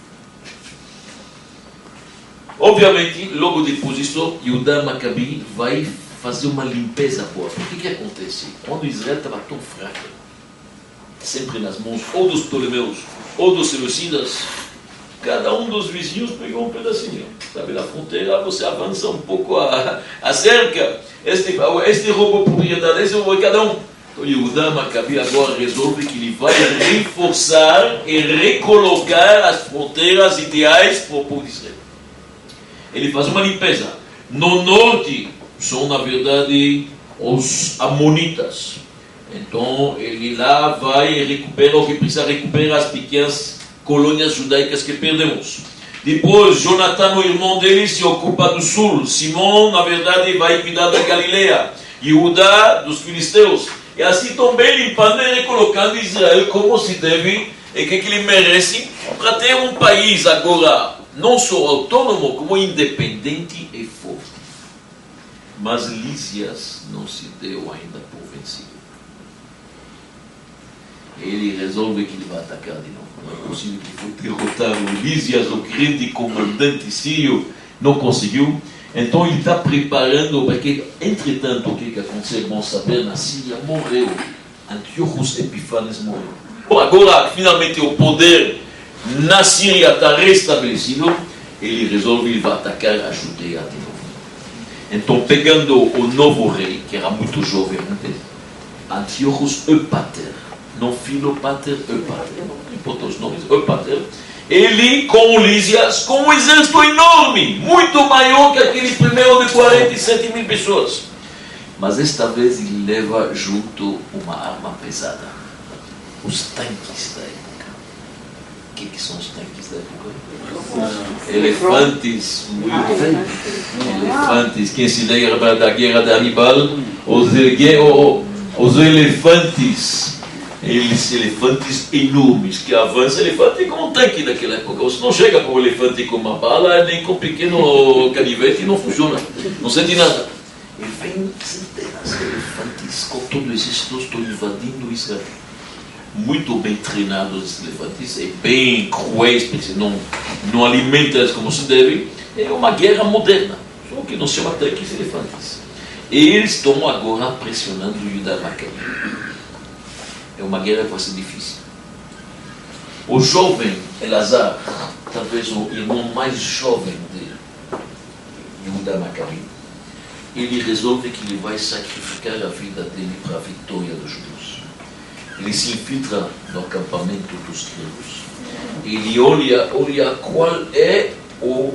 Obviamente, logo depois disso, Judá Maccabi vai fazer uma limpeza boa. O que que acontece? Quando Israel estava tão fraca, sempre nas mãos ou dos Ptolomeus ou dos Seleucidas, cada um dos vizinhos pegou um pedacinho. Sabe, na fronteira você avança um pouco a, a cerca. Este, este roubou propriedade, este roubou cada um. Então Judá Maccabi agora resolve que ele vai reforçar e recolocar as fronteiras ideais para o povo de Israel. ele faz uma limpeza. No norte, são na verdade os amonitas. Então, ele lá vai e recupera o que precisa recuperar, as pequenas colônias judaicas que perdemos. Depois, Jonathan, o irmão dele, se ocupa do sul. Simão, na verdade, vai cuidar da Galileia. Judá, dos filisteus. E assim também limpando e recolocando Israel como se deve e que, que ele merece para ter um país agora não só autônomo, como independente e forte. Mas Lísias não se deu ainda por vencido. Ele resolve que ele vai atacar de novo. Não é possível que foi derrotar o Lísias, o grande comandante sírio, não conseguiu. Então ele está preparando, porque, entretanto, o que, que aconteceu? Bom saber, na Síria morreu. Antíochos Epífanes morreu. Bom, agora, finalmente, o poder na Síria está restabelecido. Ele resolve, ele vai atacar a Judeia de novo. Então, pegando o novo rei, que era muito jovem, Antíochos Eupater, não Filopater, Eupater, não importa os nomes, Eupater, ele com Lísias, com um exército enorme, muito maior que aquele primeiro de quarenta e sete mil pessoas. Mas esta vez ele leva junto uma arma pesada, os tanques da época. O que, que são os tanques da época? Elefantes, muito bem. Elefantes, quem se lembra da guerra de Aníbal, os, os elefantes. Eles, elefantes enormes, que avançam, elefante como um tanque daquela época. Você não chega com um elefante com uma bala, nem com um pequeno canivete, não funciona, não sente nada. E vem centenas de elefantes com todo o exército, estão invadindo Israel. Muito bem treinados esses elefantes, e bem cruéis, porque não, não alimentam como se deve. É uma guerra moderna, só que não se chama tanques elefantes. E eles estão agora pressionando o Judá Macabi. É uma guerra que vai ser difícil. O jovem Elazar, talvez o irmão mais jovem de Judá Macabi, ele resolve que ele vai sacrificar a vida dele para a vitória dos judeus. Ele se infiltra no acampamento dos gregos. Ele olha, olha qual é o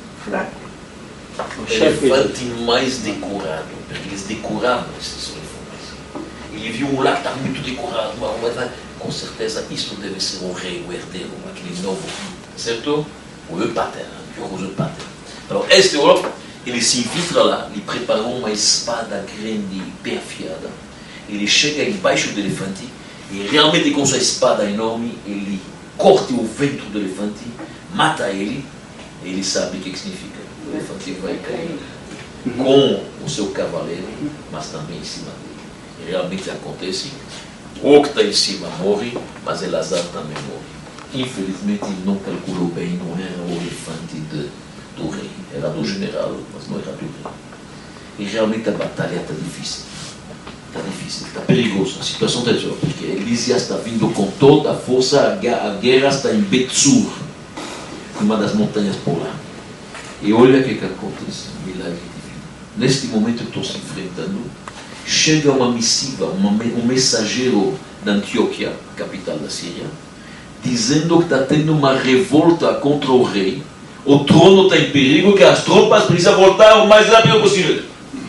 elefante mais decorado, porque eles decoravam esses elefantes. Ele viu um lá que está muito decorado, mas com certeza isso deve ser o rei, o herdeiro, aquele novo, certo? O Eupater, o Eupater. Então, este homem, ele se infiltra lá, ele preparou uma espada grande e bem afiada. Ele chega embaixo do elefante e realmente com sua espada enorme, ele corta o ventre do elefante, mata ele, e ele sabe o que significa. O elefante vai cair com o seu cavaleiro, mas também em cima dele. E realmente acontece, o que está em cima morre, mas Elazar também morre. Infelizmente ele não calculou bem, não era o elefante de, do rei, era do general, mas não era do rei. E realmente a batalha está difícil, está difícil, está perigosa, a situação está difícil, porque Lísias está vindo com toda a força, a guerra está em Betsur, uma das montanhas por lá. E olha o que, que acontece, milagre divino. Neste momento estou se enfrentando, chega uma missiva, uma, um mensageiro da Antioquia, capital da Síria, dizendo que está tendo uma revolta contra o rei, o trono está em perigo, que as tropas precisam voltar o mais rápido possível.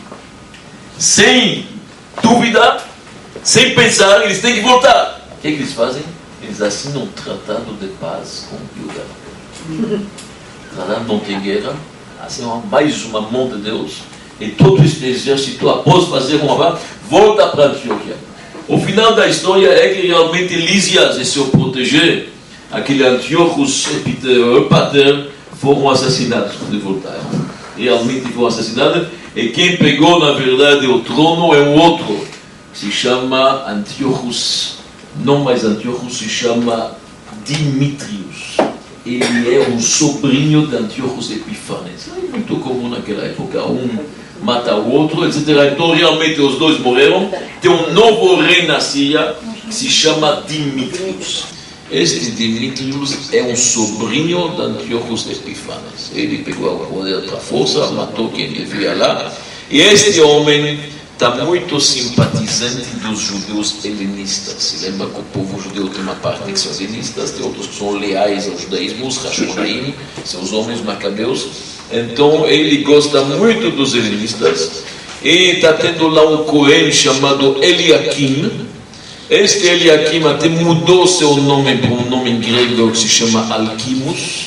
Sem dúvida, sem pensar, eles têm que voltar. O que, é que eles fazem? Eles assinam um tratado de paz com Judá. Tratado não tem guerra, assim, mais uma mão de Deus. E todo esse exército, após fazer uma vaga, volta para Antioquia. O final da história é que realmente Lísias e seu protégé, aquele Antíochos Eupater, foram assassinados quando voltaram. Realmente foram assassinados. E quem pegou, na verdade, o trono é um outro, que se chama Antíochos, não mais Antíochos, se chama Dimitrios. Ele é um sobrinho de Antíochos Epífanes. É muito comum naquela época, um mata o outro, etcétera. Então, realmente, os dois morreram. Tem um novo rei na Síria, que se chama Dimitrios. Este Dimitrios é um sobrinho de Antíochos Epífanes. Ele pegou o poder da força, matou quem ele via lá. E este homem está muito simpatizante dos judeus helenistas. Se lembra que o povo judeu tem uma parte que são helenistas, tem outros que são leais ao judaísmo, os Hashonaim, são os homens macabeus. Então ele gosta muito dos helenistas. E está tendo lá um Cohen chamado Eliakim. Este Eliakim até mudou seu nome para um nome em grego que se chama Alquimos.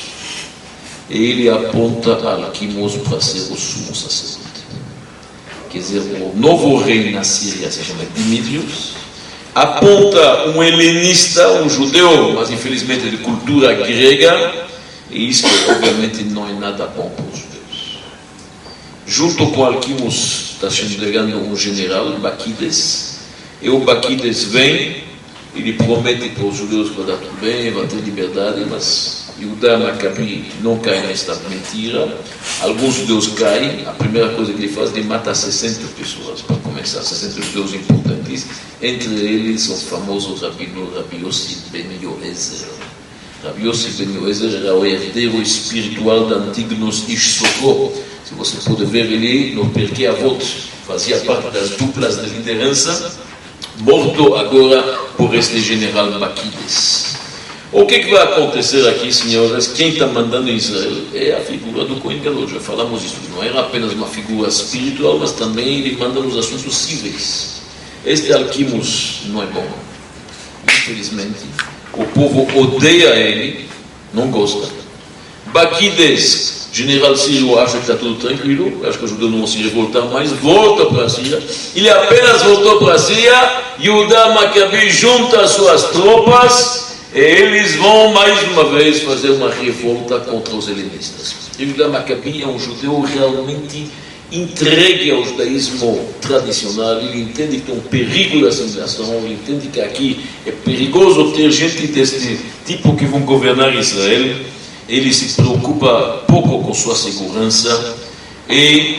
E ele aponta Alquimos para ser o sumo sacerdote. Quer dizer, o novo rei na Síria se chama Dimitrios. Aponta um helenista, um judeu, mas infelizmente de cultura grega. E isso obviamente não é nada bom para os judeus. Junto com Alquimos está chegando um general, Baquides. E o Baquides vem, ele promete para os judeus que vai dar tudo bem, vai ter liberdade, mas Yehudá Maccabi não cai nesta mentira. Alguns judeus caem. A primeira coisa que ele faz é matar sessenta pessoas, para começar, sessenta judeus importantes. Entre eles o famoso rabino Rabi Yossi ben Yoezer. Rabi Yossi ben Yoezer era o herdeiro espiritual da Antignos Ish Soko. Se você pode ver ele no Perkei Avot, fazia parte das duplas de liderança, morto agora por este general Baquides. O que, que vai acontecer aqui, senhoras? Quem está mandando em Israel é a figura do Cohen Gadol. Já falamos isso. Não era apenas uma figura espiritual, mas também ele manda nos assuntos cíveis. Este Alquimos não é bom. Infelizmente, o povo odeia ele, não gosta. Baquides, general sírio, acha que está tudo tranquilo, acha que os judeus não vão se revoltar mais, volta para a Síria. Ele apenas voltou para a Síria, Yehudá Maccabi junta as suas tropas. E eles vão mais uma vez fazer uma revolta contra os helenistas. Yehudá Maccabi é um judeu realmente entregue ao judaísmo tradicional. Ele entende que tem um perigo da assimilação, ele entende que aqui é perigoso ter gente deste tipo que vão governar Israel. Ele se preocupa pouco com sua segurança. E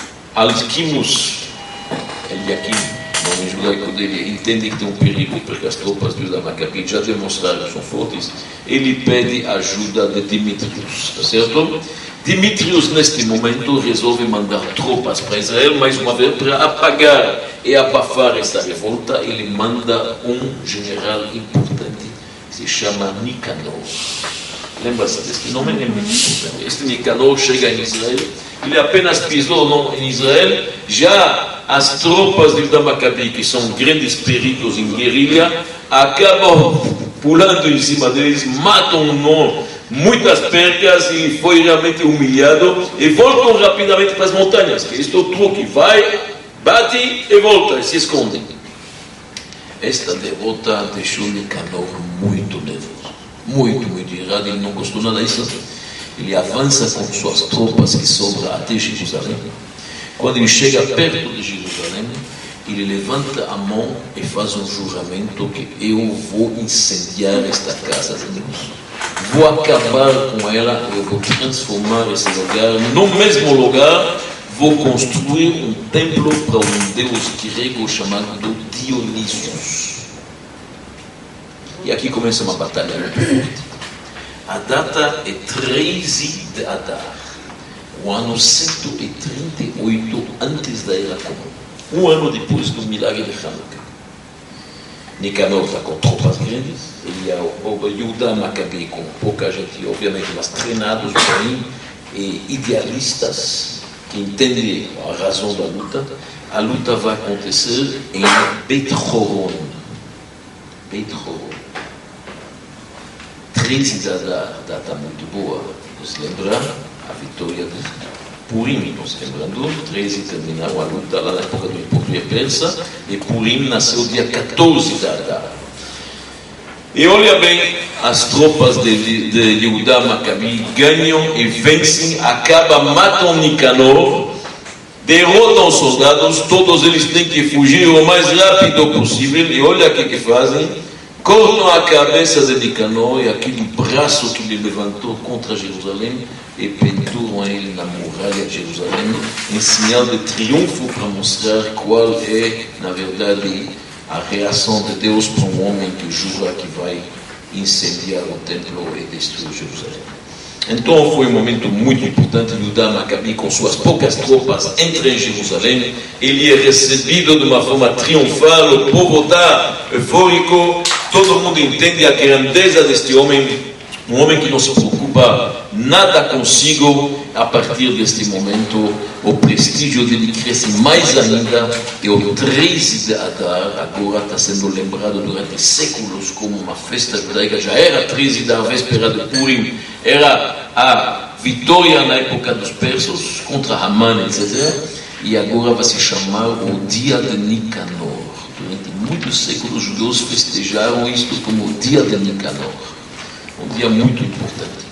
Alquimos, Eliakim, o nome judaico dele, entende que tem um perigo, porque as tropas de Yehudá Maccabi já demonstraram que são fortes. Ele pede ajuda de Dimitrios, tá certo? Dimitrios, neste momento, resolve mandar tropas para Israel, mais uma vez, para apagar e abafar esta revolta. Ele manda um general importante, que se chama Nicanor. Lembra-se deste nome? É muito importante. Este Nicanor chega em Israel, ele apenas pisou em Israel, já as tropas de Yehudá Maccabi, que são grandes peritos em guerrilha, acabam pulando em cima deles, matam muitas percas, e ele foi realmente humilhado, e voltam rapidamente para as montanhas, que este é o truque, vai, bate e volta, e se esconde. Esta derrota deixou Nicanor muito nervoso, muito, muito irado, ele não gostou nada disso. Ele avança com suas tropas que sobram até Jerusalém. Quando ele chega perto de Jerusalém, ele levanta a mão e faz um juramento que eu vou incendiar esta casa de Deus. Vou acabar com ela, eu vou transformar esse lugar. No mesmo lugar, vou construir um templo para um deus grego chamado Dionísios. E aqui começa uma batalha muito forte. A data é treze de Adar, o ano cento e trinta e oito antes da Era Comum, um ano depois do milagre de Hanukkah. Nicanor está com tropas grandes, ele é o Yehudá Maccabi com pouca gente, obviamente, mas treinados bem e idealistas que entendem a razão da luta. A luta vai acontecer em Beit Horon. Beit Horon. treze de Adar, data muito boa, nos lembra a vitória de Purim, nos lembrando, treze terminaram a luta lá na época do Império Persa, e Purim nasceu dia quatorze de Adar. E olha bem, as tropas de, de Yehudá Maccabi ganham e vencem, acabam, matam Nicanor, derrotam os soldados, todos eles têm que fugir o mais rápido possível, e olha o que, que fazem. Cortam a cabeça de Nicanor e aquele braço que ele levantou contra Jerusalém e penduram ele na muralha de Jerusalém em sinal de triunfo para mostrar qual é, na verdade, a reação de Deus para um homem que jura que vai incendiar o templo e destruir Jerusalém. Então foi um momento muito importante. Yehudá Maccabi, com suas poucas tropas, entra em Jerusalém. Ele é recebido de uma forma triunfal, o povo está eufórico, todo mundo entende a grandeza deste homem, um homem que não se preocupa nada consigo, a partir deste momento, o prestígio dele cresce mais ainda, e o treze de Adar agora está sendo lembrado durante séculos como uma festa judaica. Já era treze da véspera de Purim, era a vitória na época dos persas contra Haman, etcétera. E agora vai se chamar o dia de Nicanor. Durante muitos séculos, os judeus festejaram isto como o dia de Nicanor. Um dia muito importante.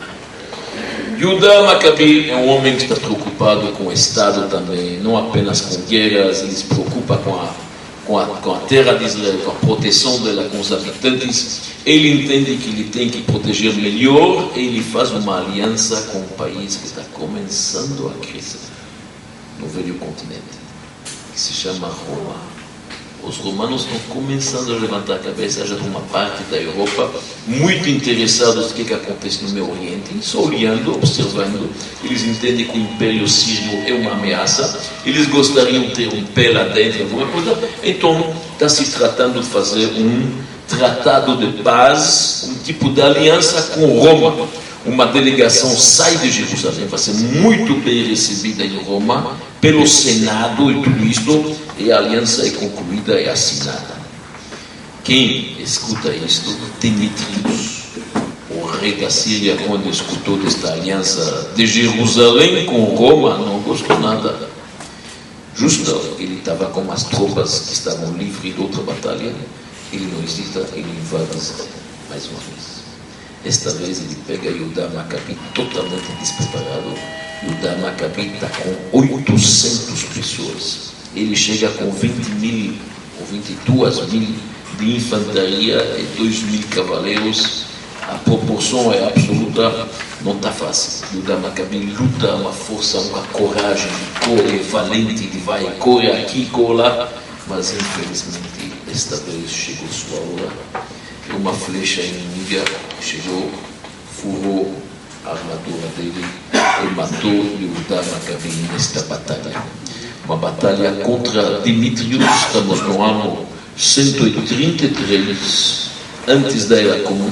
Yudá Maccabi é um homem que está preocupado com o Estado também, não apenas com guerras. Ele se preocupa com a, com a, com a terra de Israel, com a proteção dela, com os habitantes. Ele entende que ele tem que proteger melhor, e ele faz uma aliança com um país que está começando a crescer no velho continente, que se chama Roma. Os romanos estão começando a levantar a cabeça, já de uma parte da Europa, muito interessados no que, que acontece no Meio Oriente, só olhando, observando. Eles entendem que o Império Sírio é uma ameaça, eles gostariam de ter um pé lá dentro, alguma coisa. Então, está se tratando de fazer um tratado de paz, um tipo de aliança com Roma. Uma delegação sai de Jerusalém, vai ser muito bem recebida em Roma, pelo Senado e tudo isto, e a aliança é concluída e assinada. Quem escuta isto? Demetrius, o rei da Síria, quando escutou desta aliança de Jerusalém com Roma, não gostou nada. Justo, ele estava com as tropas que estavam livres de outra batalha, ele não hesita, ele invade mais uma vez. Esta vez ele pega Yudá Maccabi totalmente despreparado. Yudá Maccabi está com oitocentas pessoas. Ele chega com vinte mil ou vinte e duas mil de infantaria e dois mil cavaleiros. A proporção é absoluta, não está fácil. Yudá Maccabi luta, uma força, uma coragem, corre valente, ele vai, corre aqui, corre lá. Mas infelizmente, esta vez chegou sua hora. Uma flecha inimiga chegou, furou a armadura dele e matou Yudá Maccabi nesta batalha. Uma batalha contra Demetrius, estamos no ano cento e trinta e três, antes da Era Comum.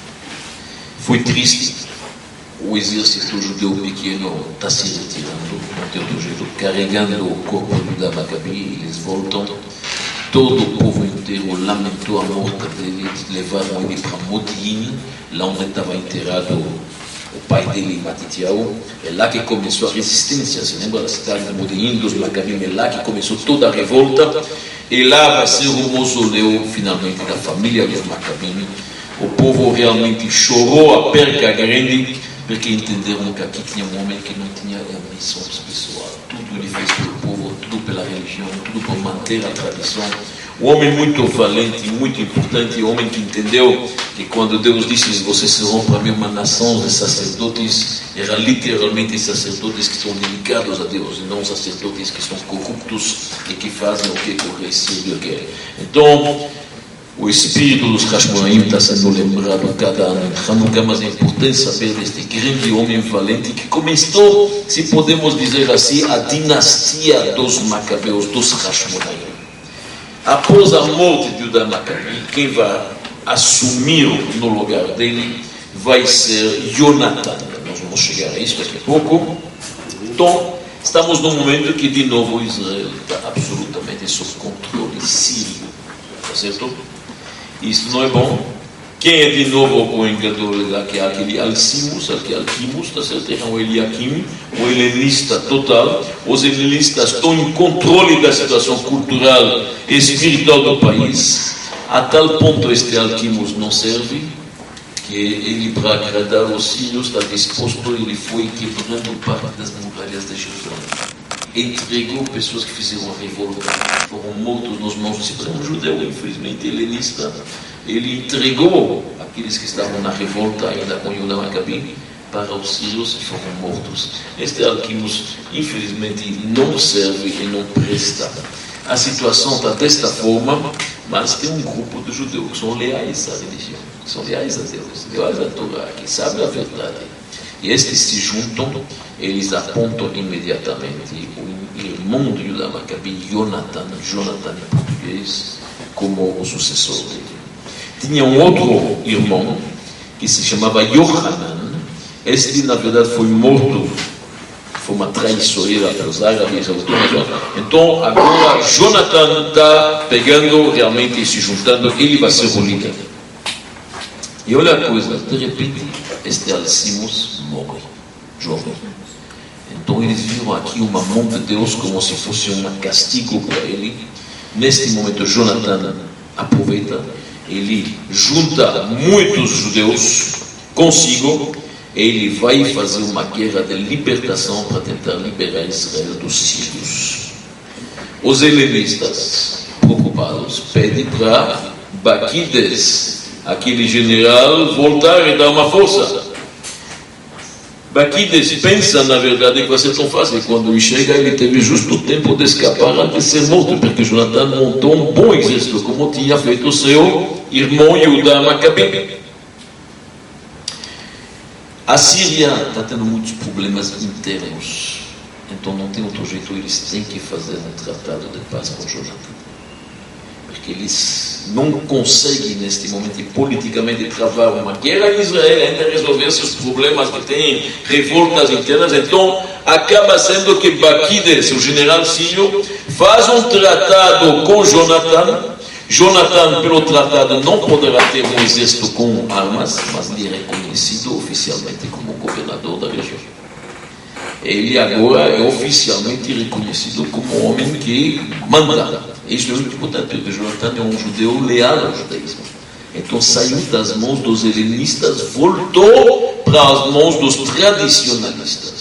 Foi triste, o exército judeu pequeno está se retirando, não tem outro jeito, carregando o corpo de Yudá Maccabi, eles voltam. Todo o povo inteiro lamentou a morte dele, levaram ele para Modi'in, lá onde estava enterrado o pai dele, Matitiahu. É lá que começou a resistência, se lembra da cidade de Modi'in, dos Maccabi, é lá que começou toda a revolta. E lá vai ser o mausoléu, finalmente, da família dos Maccabi. O povo realmente chorou a perca grande, porque entenderam que aqui tinha um homem que não tinha ambição pessoal. Tudo ele fez pelo povo, tudo pela religião, tudo por manter a tradição. Um homem muito valente, muito importante, um homem que entendeu que quando Deus disse: vocês serão para mim uma nação de sacerdotes, era literalmente sacerdotes que são dedicados a Deus, e não sacerdotes que são corruptos e que fazem o que o rei Sírio quer. Então, o espírito dos Hashmonaim está sendo lembrado cada ano em Hanukkah, mas é importante saber deste grande homem valente que começou, se podemos dizer assim, a dinastia dos Macabeus, dos Hashmonaim. Após a morte de Yudá Maccabi, quem vai assumir no lugar dele vai ser Jonathan. Nós vamos chegar a isso daqui a pouco. Então, estamos num momento que de novo Israel está absolutamente sob controle sírio. Está certo? Isso não é bom. Quem é de novo o Cohen Gadol lá, que é aquele Alcimus, aquele Alquimus, está certo? É um Eliakim, um helenista total. Os helenistas estão em controle da situação cultural e espiritual do país. A tal ponto este Alquimus não serve, que ele, para agradar os sírios, está disposto, ele foi quebrando parte das muralhas de Jerusalém. Entregou pessoas que fizeram a revolta, foram mortos nos mãos de Cipre, um judeu, infelizmente, helenista. Ele entregou aqueles que estavam na revolta, ainda com Yudá Maccabi, para os sírios e foram mortos. Este Alquimus, infelizmente, não serve e não presta. A situação está desta forma, mas tem um grupo de judeus que são leais à religião, que são leais a Deus, leais à Torá, que sabem a verdade. E estes se juntam, eles apontam imediatamente o irmão de Yudá Maccabi, Jonathan, Jonathan em português, como o sucessor dele. Tinha um outro irmão que se chamava Yohanan. Este, na verdade, foi morto forma traiçoeira pelos árabes. Então, agora, Jonathan está pegando realmente e se juntando, ele vai ser o líder. E olha a coisa, de repente, este Alcimos morre, jovem. Então, eles viram aqui uma mão de Deus como se fosse um castigo para ele. Neste momento, Jonathan aproveita, ele junta muitos judeus consigo, ele vai fazer uma guerra de libertação para tentar liberar Israel dos sírios. Os helenistas, preocupados, pedem para Baquides, aquele general, voltar e dar uma força. Baquides pensa, na verdade, que vai ser tão fácil. Quando ele chega, ele teve justo o tempo de escapar antes de ser morto, porque Jonathan montou um bom exército, como tinha feito o seu irmão Yehudá Maccabi. A Síria está tendo muitos problemas internos, então não tem outro jeito, eles têm que fazer um tratado de paz com Jonathan, porque eles não conseguem neste momento politicamente travar uma guerra em Israel, ainda resolver esses problemas que têm revoltas internas. Então acaba sendo que Baquides, o general sírio, faz um tratado com Jonathan. Jonathan, pelo tratado, não poderá ter um exército com armas, mas ele é reconhecido oficialmente como governador da região. Ele agora é oficialmente reconhecido como um homem que manda. Isso é muito importante, porque Jonathan é um judeu leal ao judaísmo. Então saiu das mãos dos helenistas, voltou para as mãos dos tradicionalistas.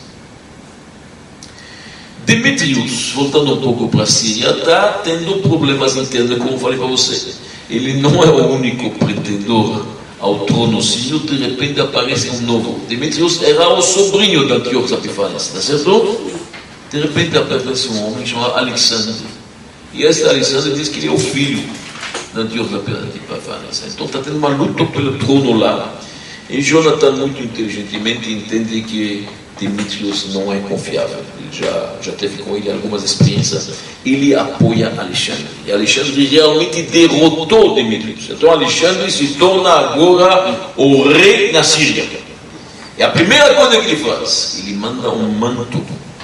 Demetrius, voltando um pouco para a Síria, está tendo problemas internos, como eu falei para você. Ele não é o único pretendor ao trono sírio, de repente aparece um novo. Demetrius era o sobrinho de Antíoco Epífanes, está certo? De repente aparece um homem chamado Alexandre. E esse Alexandre diz que ele é o filho de Antíoco Epífanes. Então está tendo uma luta pelo trono lá. E Jonathan, muito inteligentemente, entende que Demetrius não é confiável. Ele já, já teve com ele algumas experiências. Ele apoia Alexandre. E Alexandre realmente derrotou Demetrius. Então Alexandre se torna agora o rei na Síria. E a primeira coisa que ele faz, ele manda um manto,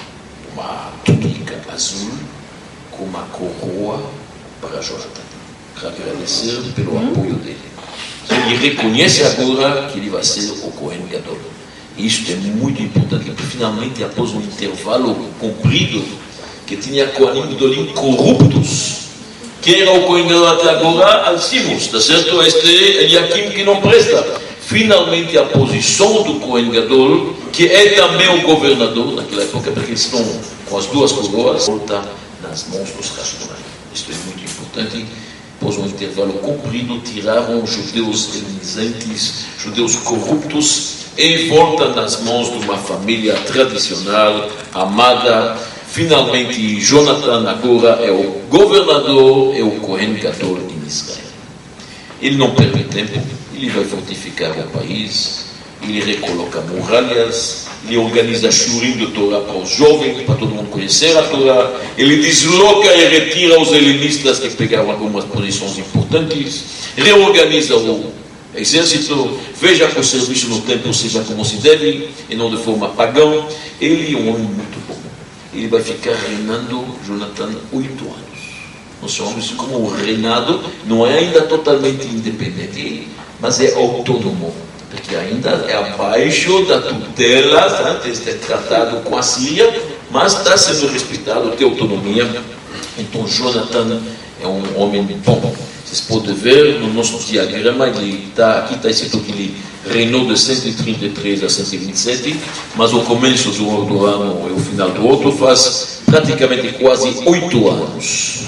uma túnica azul, com uma coroa para Jonathan, para agradecer pelo apoio dele. Ele reconhece agora que ele vai ser o Cohen Gadol. Isto é muito importante, porque finalmente, após um intervalo comprido, que tinha Coanim Gedolim corruptos, quem era o Cohen Gadol até agora? Alcimos, está certo? Este Eliakim que não presta. Finalmente, a posição do Cohen Gadol, que é também o governador naquela época, porque eles estão com as duas coroas, volta nas mãos dos Hashmonaim. Isto é muito importante. Após um intervalo comprido, tiraram judeus helenizantes, judeus corruptos, e volta nas mãos de uma família tradicional, amada. Finalmente, Jonathan agora é o governador, é o Cohen Gadol em Israel. Ele não perde tempo, ele vai fortificar o país, ele recoloca muralhas, ele organiza shurim de Torá para os jovens, para todo mundo conhecer a Torá, ele desloca e retira os helenistas que pegaram algumas posições importantes, reorganiza o exército, veja que o serviço no templo seja como se deve, e não de forma pagã. Ele é um homem muito bom. Ele vai ficar reinando, Jonathan, oito anos. Nós chamamos isso como reinado, não é ainda totalmente independente, mas é autônomo, porque ainda é abaixo da tutela, antes de ter tratado com a Síria, mas está sendo respeitado, tem autonomia. Então Jonathan é um homem bom. Vocês podem ver no nosso diagrama, ele tá, aqui está escrito que ele reinou de cento e trinta e três a cento e vinte e sete, mas o começo do outro ano e o final do outro faz praticamente quase oito anos.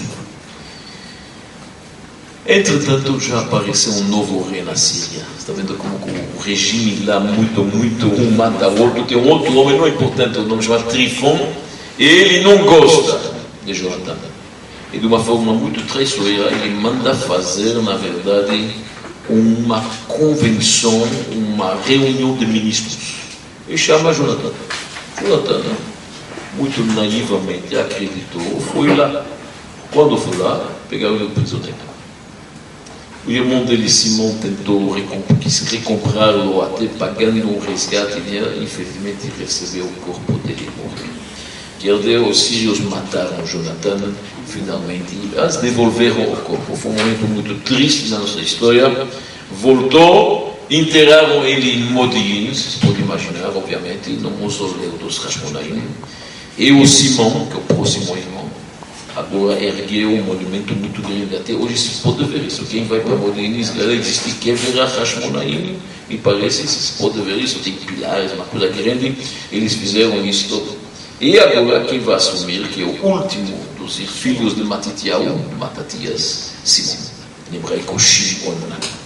Entretanto, já apareceu um novo rei na Síria. Está vendo como o regime lá muito, muito um mata o outro. Tem um outro homem, não é importante, o nome chama Trifon, e ele não gosta de Jonathan. E de uma forma muito traiçoeira, ele manda fazer, na verdade, uma convenção, uma reunião de ministros. E chama Jonathan. Jonathan, muito naivamente, acreditou, foi lá. Quando foi lá, pegaram ele prisioneiro. O irmão dele, Simão, tentou recom- quis recomprá-lo, até pagando um resgate, e infelizmente recebeu o corpo dele morto. Que os sírios mataram Jonathan, finalmente, eles devolveram o corpo. Foi um momento muito triste na nossa história. Voltou, enterraram ele em Modi'in, vocês podem imaginar, obviamente, no mausoléu dos Hashmonaim. E o Simão, que é o próximo irmão, agora ergueu um monumento muito grande. Até hoje se pode ver isso. Quem vai para Modi'in, Israel, existe Kever Hashmonaim, e parece, se pode ver isso, tem pilares, uma coisa grande. Eles fizeram isso. E agora quem vai assumir, que é o último dos filhos de Matitiahu, Matatias, Simão, em hebraico Shimon.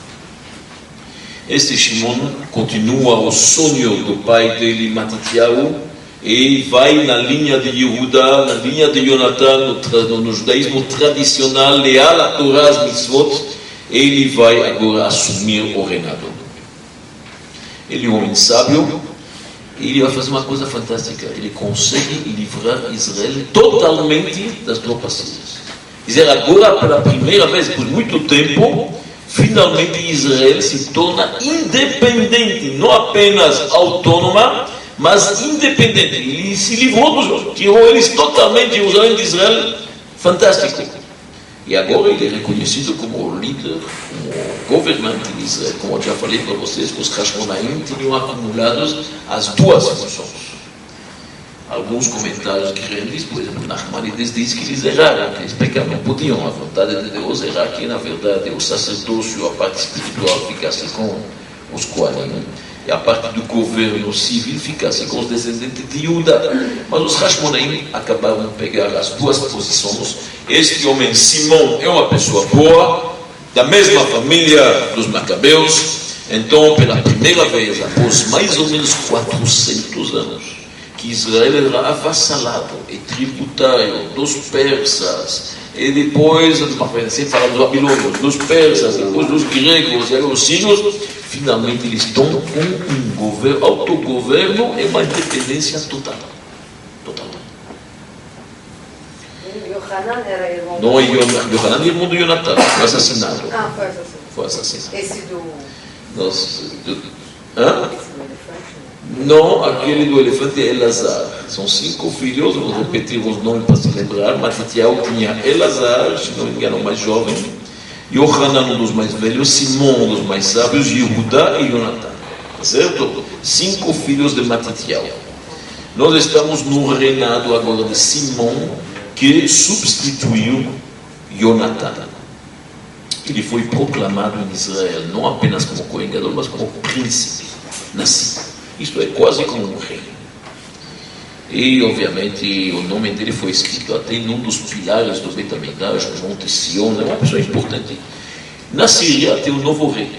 Este Shimon continua o sonho do pai dele, Matitiahu, e vai na linha de Yehuda, na linha de Jonathan, no, no judaísmo tradicional, leal a Torá, as mitzvot. Ele vai agora assumir o reinado. Ele é um homem sábio. E ele vai fazer uma coisa fantástica. Ele consegue livrar Israel totalmente das tropas sírias. Dizer, agora, pela primeira vez, por muito tempo, finalmente Israel se torna independente, não apenas autônoma, mas independente. Ele se livrou dos, tirou eles totalmente de Jerusalém de Israel. Fantástico. E agora ele é reconhecido como o líder, como o governante de Israel. Como eu já falei para vocês, que os Hashmonaim tinham acumulados as duas funções. Alguns comentários grandes, por exemplo, Nachmanides diz que eles erraram, que eles pecaram, não podiam. A vontade de Deus era que, na verdade, o sacerdócio, a parte espiritual, ficasse com os Kohanim, e a parte do governo civil ficasse com os descendentes de Judá. Mas os Hashmonaim acabaram de pegar as duas posições. Este homem, Simão, é uma pessoa boa, da mesma família dos Macabeus. Então, pela primeira vez, após mais ou menos quatrocentos anos, que Israel era avassalado e tributário dos persas, e depois, sem falar dos babilônios, dos persas, depois dos gregos e agora os sírios, finalmente eles estão com um governo, autogoverno e uma independência total. Total. Yohanan era irmão Não é Yohanan, é irmão do Jonathan, foi assassinado. Ah, foi assassinado. Foi assassinado. Esse do... Nossa, do... Hã? Esse do elefante? Não, aquele do elefante é Elazar. São cinco filhos, vou repetir os nomes para se lembrar. Matitiahu tinha Elazar, se não me engano, o mais jovem. Yohanan, um dos mais velhos. Simão, um dos mais sábios. Yehuda e Jonathan. Certo? Cinco filhos de Matitiahu. Nós estamos no reinado agora de Simão, que substituiu Jonathan. Ele foi proclamado em Israel, não apenas como Cohen Gadol, mas como príncipe. Nascido. Isto é quase como um rei. E, obviamente, o nome dele foi escrito até em um dos pilares do Beit HaMikdash, no Monte Sion, é uma pessoa importante. Na Síria tem um novo rei,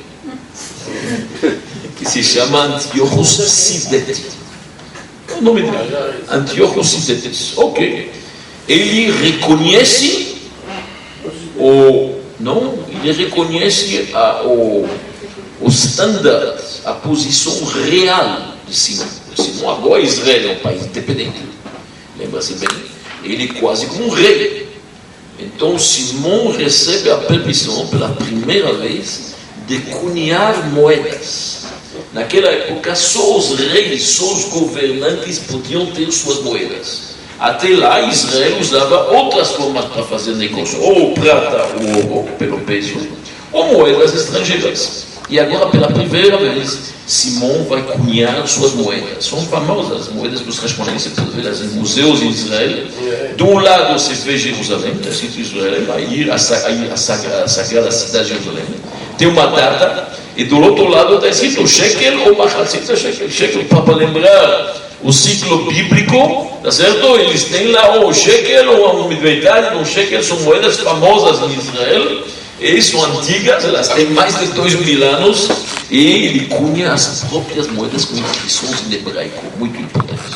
que se chama Antiochus Sidetes. O nome dele, Antiochus Sidetes. Ok. Ele reconhece o... Não, ele reconhece a, o, o standard, a posição real de Simão. Simão agora Israel é um país independente. Lembra-se bem? Ele é quase como um rei. Então Simão recebe a permissão pela primeira vez de cunhar moedas. Naquela época só os reis, só os governantes podiam ter suas moedas. Até lá Israel usava outras formas para fazer negócio, ou prata, ou ouro, pelo peso, ou moedas estrangeiras. E agora, pela primeira vez, Simão vai cunhar suas moedas. São famosas as moedas dos Hashmonaim, você pode ver em museus em Israel. De um lado você vê Jerusalém, está escrito Israel, aí a, a, a, sagrada, a sagrada cidade de Jerusalém. Tem uma data, e do outro lado está escrito shekel ou machatzit shekel. Shekel, para lembrar o ciclo bíblico, tá certo? Eles têm lá o shekel ou a metade do shekel, são moedas famosas em Israel, e são antigas, elas têm mais de dois mil anos, e ele cunha as próprias moedas com inscrições em hebraico, muito importantes.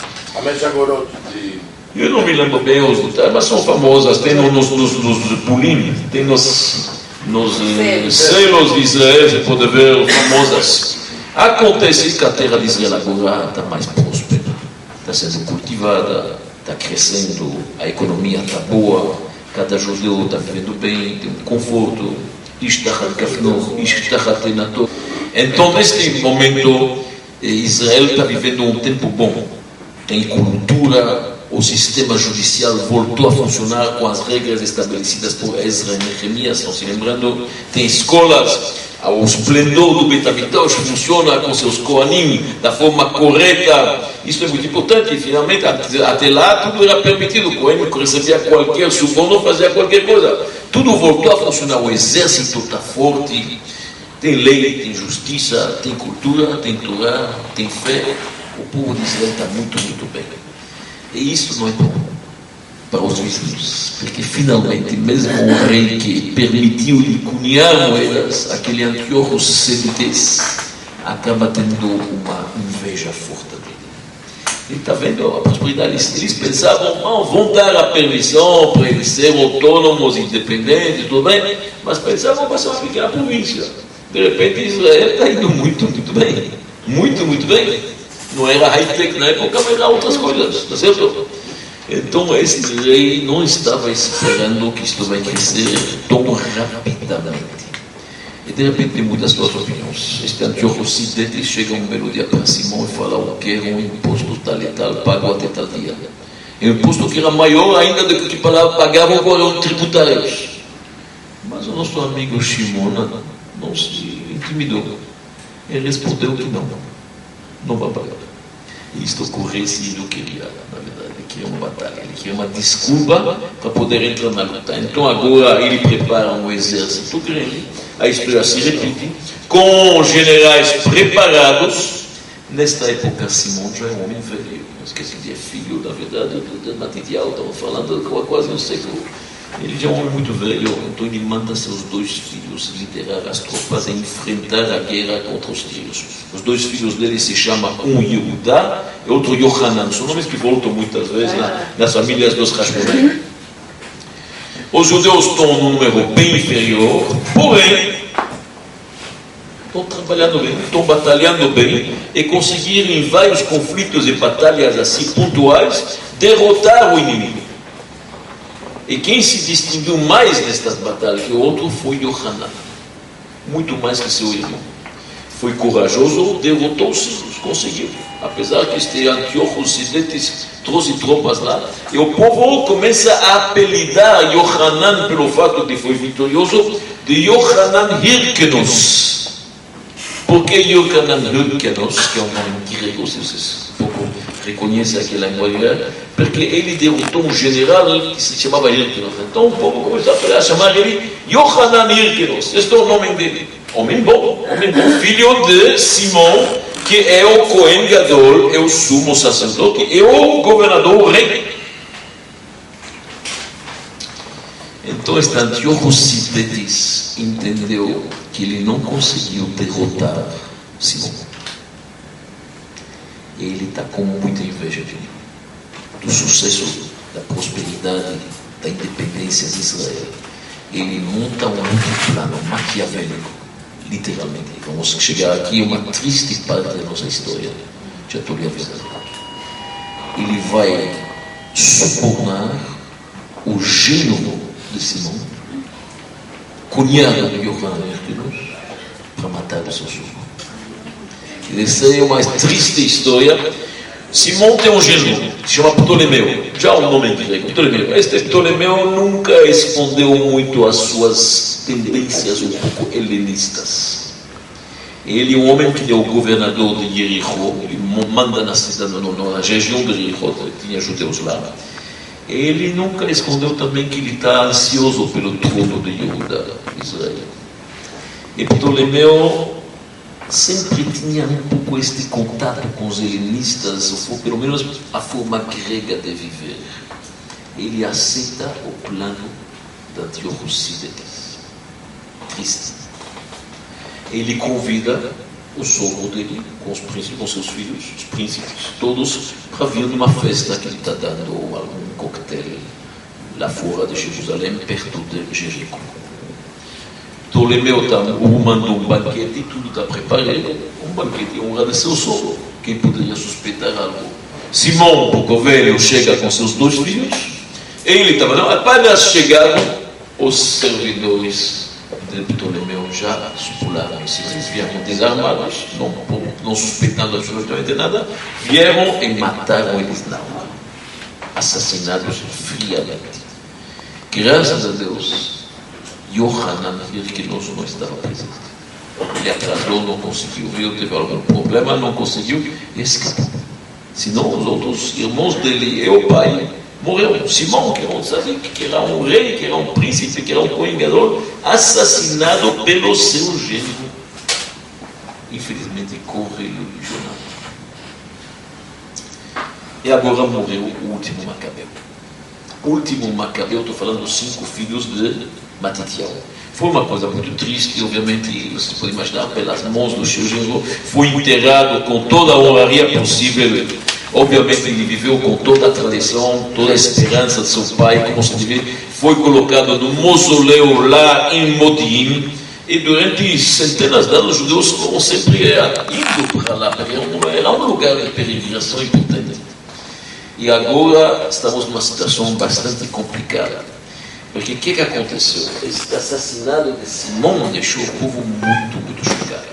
Eu não me lembro bem os detalhes, mas são famosas, tem nos, nos, nos pulim, tem nos, nos eh, selos de Israel, você pode ver famosas. Acontece que a terra de Israel agora está mais próspera, está sendo cultivada, está crescendo, a economia está boa, cada judeu está vivendo bem, tem um conforto. Então, neste momento, Israel está vivendo um tempo bom. Tem cultura, o sistema judicial voltou a funcionar com as regras estabelecidas por Ezra e Nehemias, estão se lembrando? Tem escolas, o esplendor do Beit HaMikdash funciona com seus Kohanim da forma correta. Isso é muito importante. Finalmente, até lá, tudo era permitido. O Kohen recebia qualquer suborno, fazia qualquer coisa. Tudo voltou a funcionar. O exército está forte. Tem lei, tem justiça, tem cultura, tem Torá, tem fé. O povo de Israel está muito, muito bem. E isso não é bom para os vizinhos, porque finalmente, mesmo o rei que permitiu-lhe cunhar moedas, aquele Antíochos Sedetes, acaba tendo uma inveja forte dele. Ele está vendo a prosperidade. Eles pensavam, não, vão dar a permissão para eles serem autônomos, independentes, tudo bem, mas pensavam para ser uma pequena província. De repente, Israel está indo muito, muito bem. Muito, muito bem. Não era high-tech na época, mas era outras coisas, está certo? Então, esse rei não estava esperando que isto vai crescer tão rapidamente. E de repente muda as suas opiniões. Este Antíochos Sedetes chega um belo dia para Simão e fala: eu quero um imposto tal e tal, pago até tal dia. É um imposto que era maior ainda do que pagavam com os tributários. Mas o nosso amigo Shimon não se intimidou. Ele respondeu que não, não vai pagar. E isto ocorresse ele não queria, na verdade, ele queria uma batalha, ele queria uma desculpa para poder entrar na luta. Então agora ele prepara um exército grande, a história se repete, com generais preparados. Nesta época, Simão já é um homem velho, não esqueci de é filho, na verdade, de Matitial, estamos falando de quase um século. Ele já é um homem muito velho, então ele manda seus dois filhos liderar as tropas e enfrentar a guerra contra os sírios. Os dois filhos dele se chamam um Yehudá e outro Yohanan. São nomes que voltam muitas vezes na, nas famílias dos Hashmonaim. Os judeus estão num número bem inferior, porém, estão trabalhando bem, estão batalhando bem e conseguiram em vários conflitos e batalhas assim pontuais derrotar o inimigo. E quem se distinguiu mais nestas batalhas que o outro foi Yohanan, muito mais que seu irmão. Foi corajoso, derrotou os sírios, conseguiu. Apesar que este Antíochos Sedetes trouxe tropas lá, e o povo começa a apelidar Yohanan pelo fato de que foi vitorioso, de Yohanan Hyrkenos. Por que Yohanan Hyrkenos, que é um nome grego, se vocês pouco reconhecem aquela linguagem, porque ele derrotou um general que se chamava Hyrkenos. Então o povo começou a chamar ele Yohanan Hyrkenos. Este é o nome dele. Homem bom, homem bom, filho de Simão, que é o Cohen Gadol, é o sumo sacerdote, é o governador, o rei. Então este Antíochos Sedetes entendeu que ele não conseguiu derrotar Simão. E ele está com muita inveja dele, do sucesso, da prosperidade, da independência de Israel. Ele monta um outro plano maquiavélico. Literalmente, vamos chegar aqui a uma triste parte da nossa história. Já estou lhe avisando. Ele vai subornar o genro de Simão, cunhado de Yohanan Hyrkenos, para matar o seu sogro. Essa é uma triste história. Simão tem um genro, se chama Ptolomeu, já o nome grego, Ptolomeu. Este Ptolomeu nunca escondeu muito as suas tendências um pouco helenistas. Ele é um homem que é o governador de Jericho, ele manda na cidade, na região de Jericho, tinha judeus lá. Ele nunca escondeu também que ele está ansioso pelo trono de Yehuda, Israel. E Ptolomeu sempre tinha um pouco este contato com os helenistas, ou pelo menos a forma grega de viver. Ele aceita o plano de Antíochos Sedetes. Triste. Ele convida o sogro dele, com os príncipes, com seus filhos, os príncipes, todos, para vir numa festa que ele está dando, ou algum coquetel lá fora de Jerusalém, perto de Jerico. Ptolomeu mandou um banquete e tudo está preparado. Um banquete, um agradecer ao sogro. Quem poderia suspeitar algo? Simão, pouco velho, chega com seus dois filhos. Ele estava, não, apenas chegaram os servidores de Ptolomeu já pularam em cima. Eles vieram desarmados, não, não suspeitando absolutamente nada, vieram e mataram eles na hora, assassinados friamente. Graças a Deus, Yohanan Hirkinoso não estava presente. Ele atrasou, não conseguiu vir, teve algum problema, não conseguiu e escapou. Senão os outros irmãos dele e o pai morreram. Simão, que era um tzadik, que era um rei, que era um príncipe, que era um Kohen Gadol, assassinado pelo seu gênero. Infelizmente, correligionado. E agora morreu o último Macabeu. O último Macabeu, estou falando dos cinco filhos de Matitiel. Foi uma coisa muito triste, obviamente, você pode imaginar, pelas mãos do seu genro, foi enterrado com toda a honraria possível. Obviamente, ele viveu com toda a tradição, toda a esperança de seu pai, como se deve, foi colocado no mausoléu lá em Modi'in, e durante centenas de anos, os judeus foram sempre indo para lá, porque era um lugar de peregrinação importante. E agora estamos numa situação bastante complicada. Porque o que, que aconteceu? Esse assassinato de Simão deixou o povo muito, muito chocado.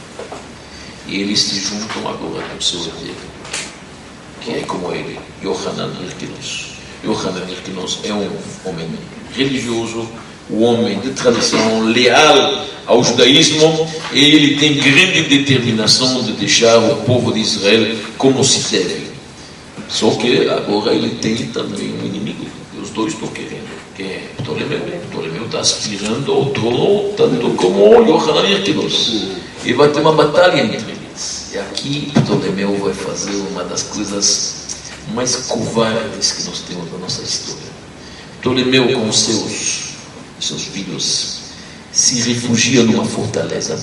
E eles se juntam agora com o seu herdeiro, que é como ele, Yohanan Hirkinos. Yohanan Hirkinos é um homem religioso, um homem de tradição, leal ao judaísmo, e ele tem grande determinação de deixar o povo de Israel como se deve. Só que agora ele tem também um inimigo, e os dois estão querendo. Que é Ptolomeu. Ptolomeu está aspirando ao trono tanto como Yohanan Hirkinos. E vai ter uma batalha entre eles. E aqui Ptolomeu vai fazer uma das coisas mais covardes que nós temos na nossa história. Ptolomeu com os seus, seus filhos se refugia numa fortaleza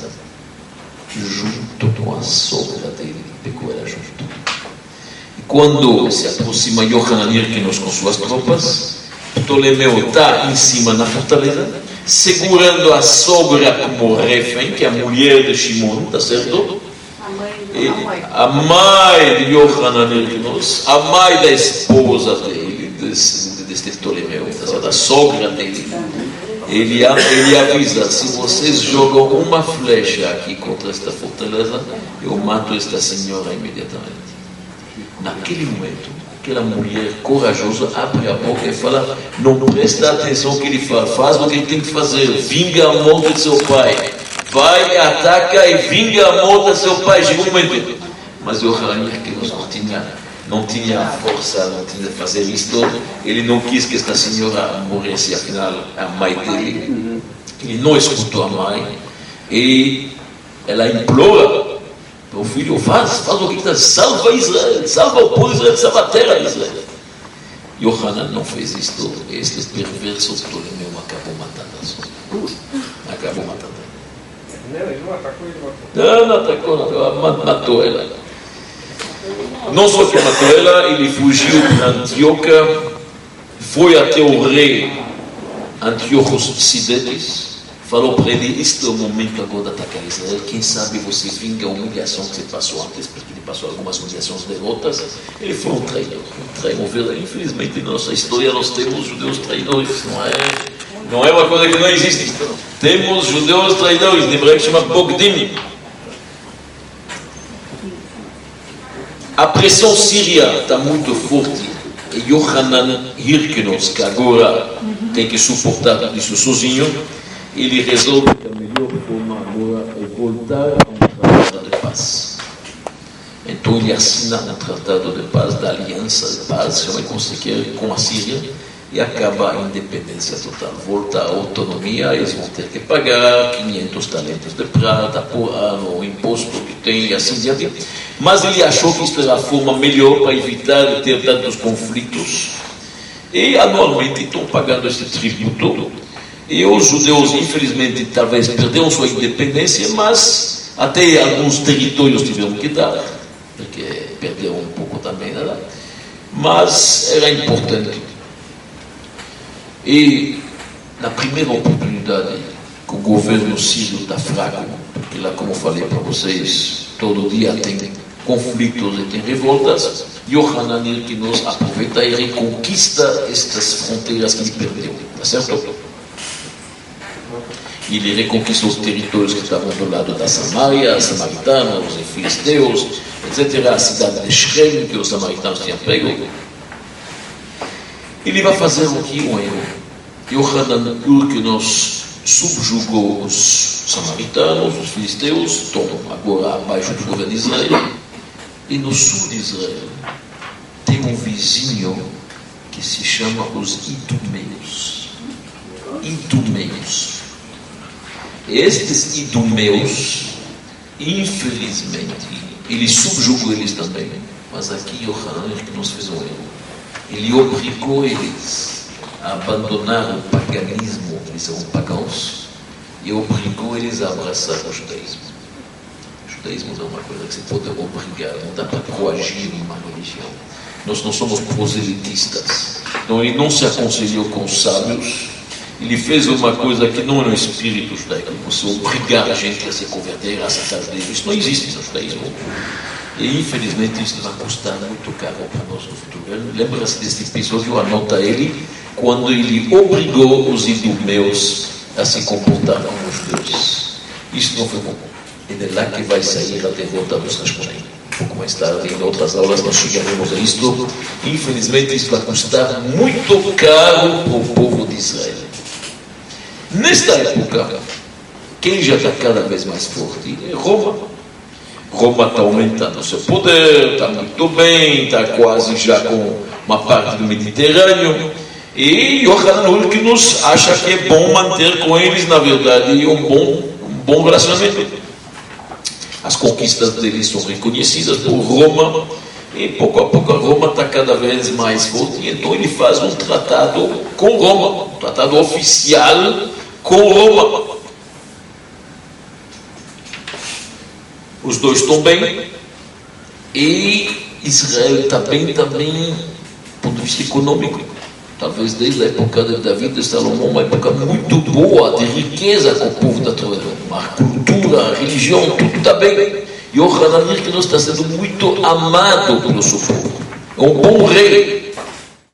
junto com a sogra dele, pegou ela junto. E quando se aproxima Yohanan Hirkinos com suas tropas, Ptolomeu está em cima na fortaleza, segurando a sogra como refém, que é a mulher de Shimon, está certo? A mãe, E, a mãe. a mãe de Yohanan Hirkinos, a mãe da esposa dele, desse, desse Ptolomeu, tá certo? A sogra dele. Ele, ele avisa: se vocês jogam uma flecha aqui contra esta fortaleza, eu mato esta senhora imediatamente. Naquele momento, aquela mulher corajosa abre a boca e fala: não presta atenção no que ele faz, faz o que ele tem que fazer, vinga a morte de seu pai, vai, ataca e vinga a morte de seu pai. Chegou um momento, mas Yohanan Hirkinos não tinha, não tinha força, não tinha de fazer isto, ele não quis que esta senhora morresse, afinal a mãe dele, ele não escutou a mãe, e ela implora: meu filho, faz, faz o que está, salva Israel, salva o povo de Israel, salva a terra de Israel. Yohanan não fez isto, este perverso Ptolomeu acabou matando a sua. Acabou matando ela. Não, ele não atacou, ele matou. Não, não atacou, não, matou ela. Não só que matou ela, ele fugiu para Antioquia, foi até o rei Antíoco Sidetes, falou para ele: este é o momento agora de atacar Israel, quem sabe você vinga a humilhação que você passou antes, porque ele passou algumas humilhações, derrotas. Ele foi um traidor, um traidor. Infelizmente, na nossa história nós temos judeus traidores, não é, não é uma coisa que não existe. Temos judeus traidores, em hebraico chama Bogdim. A pressão síria está muito forte, e Yohanan Hirkinos, que agora tem que suportar isso sozinho, ele resolve que a melhor forma agora é voltar a um tratado de paz. Então ele assina um tratado de paz, da aliança de paz, chama como se quer, com a Síria, e acaba a independência total. Volta a autonomia, eles vão ter que pagar quinhentos talentos de prata por ano, o imposto que tem e assim diante. Mas ele achou que isto era a forma melhor para evitar de ter tantos conflitos, e anualmente estão pagando esse tributo. E os judeus, infelizmente, talvez perderam sua independência, mas até alguns territórios tiveram que dar, porque perderam um pouco também, né? Mas era importante. E na primeira oportunidade que o governo sírio está fraco, porque lá, como falei para vocês, todo dia tem conflitos e tem revoltas, Yohanan Hirkinos aproveita e reconquista estas fronteiras que ele perdeu, tá certo? ele reconquistou os territórios que estavam do lado da Samaria, os samaritanos, os filisteus, etcétera. A cidade de Shrem, que os samaritanos tinham pego. Ele vai fazer o que um erro. Yohanan, que nos subjugou os samaritanos, os filisteus, estão agora abaixo do governo de Israel. E no sul de Israel tem um vizinho que se chama os Idumeus. Idumeus. Estes Idumeus, infelizmente, ele subjugou eles também. Mas aqui Yohanan que nos fez um erro. Ele obrigou eles a abandonar o paganismo, eles são pagãos, e obrigou eles a abraçar o judaísmo. O judaísmo não é uma coisa que se pode obrigar, não dá para coagir uma religião. Nós não somos proselitistas. Então ele não se aconselhou com os sábios, ele fez uma coisa que não é no espírito judaico, você obrigar a gente a se converter, a aceitar Deus. Isso não existe no judaísmo. E infelizmente isso vai custar muito caro para nós no futuro. Lembra-se desse episódio, anota ele, quando ele obrigou os idumeus a se comportar como os judeus. Isso não foi bom. E de lá que vai sair a derrota dos Hashmonaim. Um pouco mais tarde, em outras aulas, nós chegaremos a isto. Infelizmente isso vai custar muito caro para o povo de Israel. Nesta época, quem já está cada vez mais forte é Roma. Roma está aumentando seu poder, está muito bem, está quase já com uma parte do Mediterrâneo. E Yohanan que nos acha que é bom manter com eles, na verdade, um bom, um bom relacionamento. As conquistas deles são reconhecidas por Roma. E pouco a pouco a Roma está cada vez mais forte. Então ele faz um tratado com Roma, um tratado oficial com Roma. Os dois estão bem e Israel está bem também do ponto de vista econômico. Talvez desde a época de Davi e de Salomão, uma época muito boa, de riqueza com o povo da Torá. A cultura, a religião, tudo está bem. E o Yohanan que está sendo muito amado pelo seu povo. É um bom rei.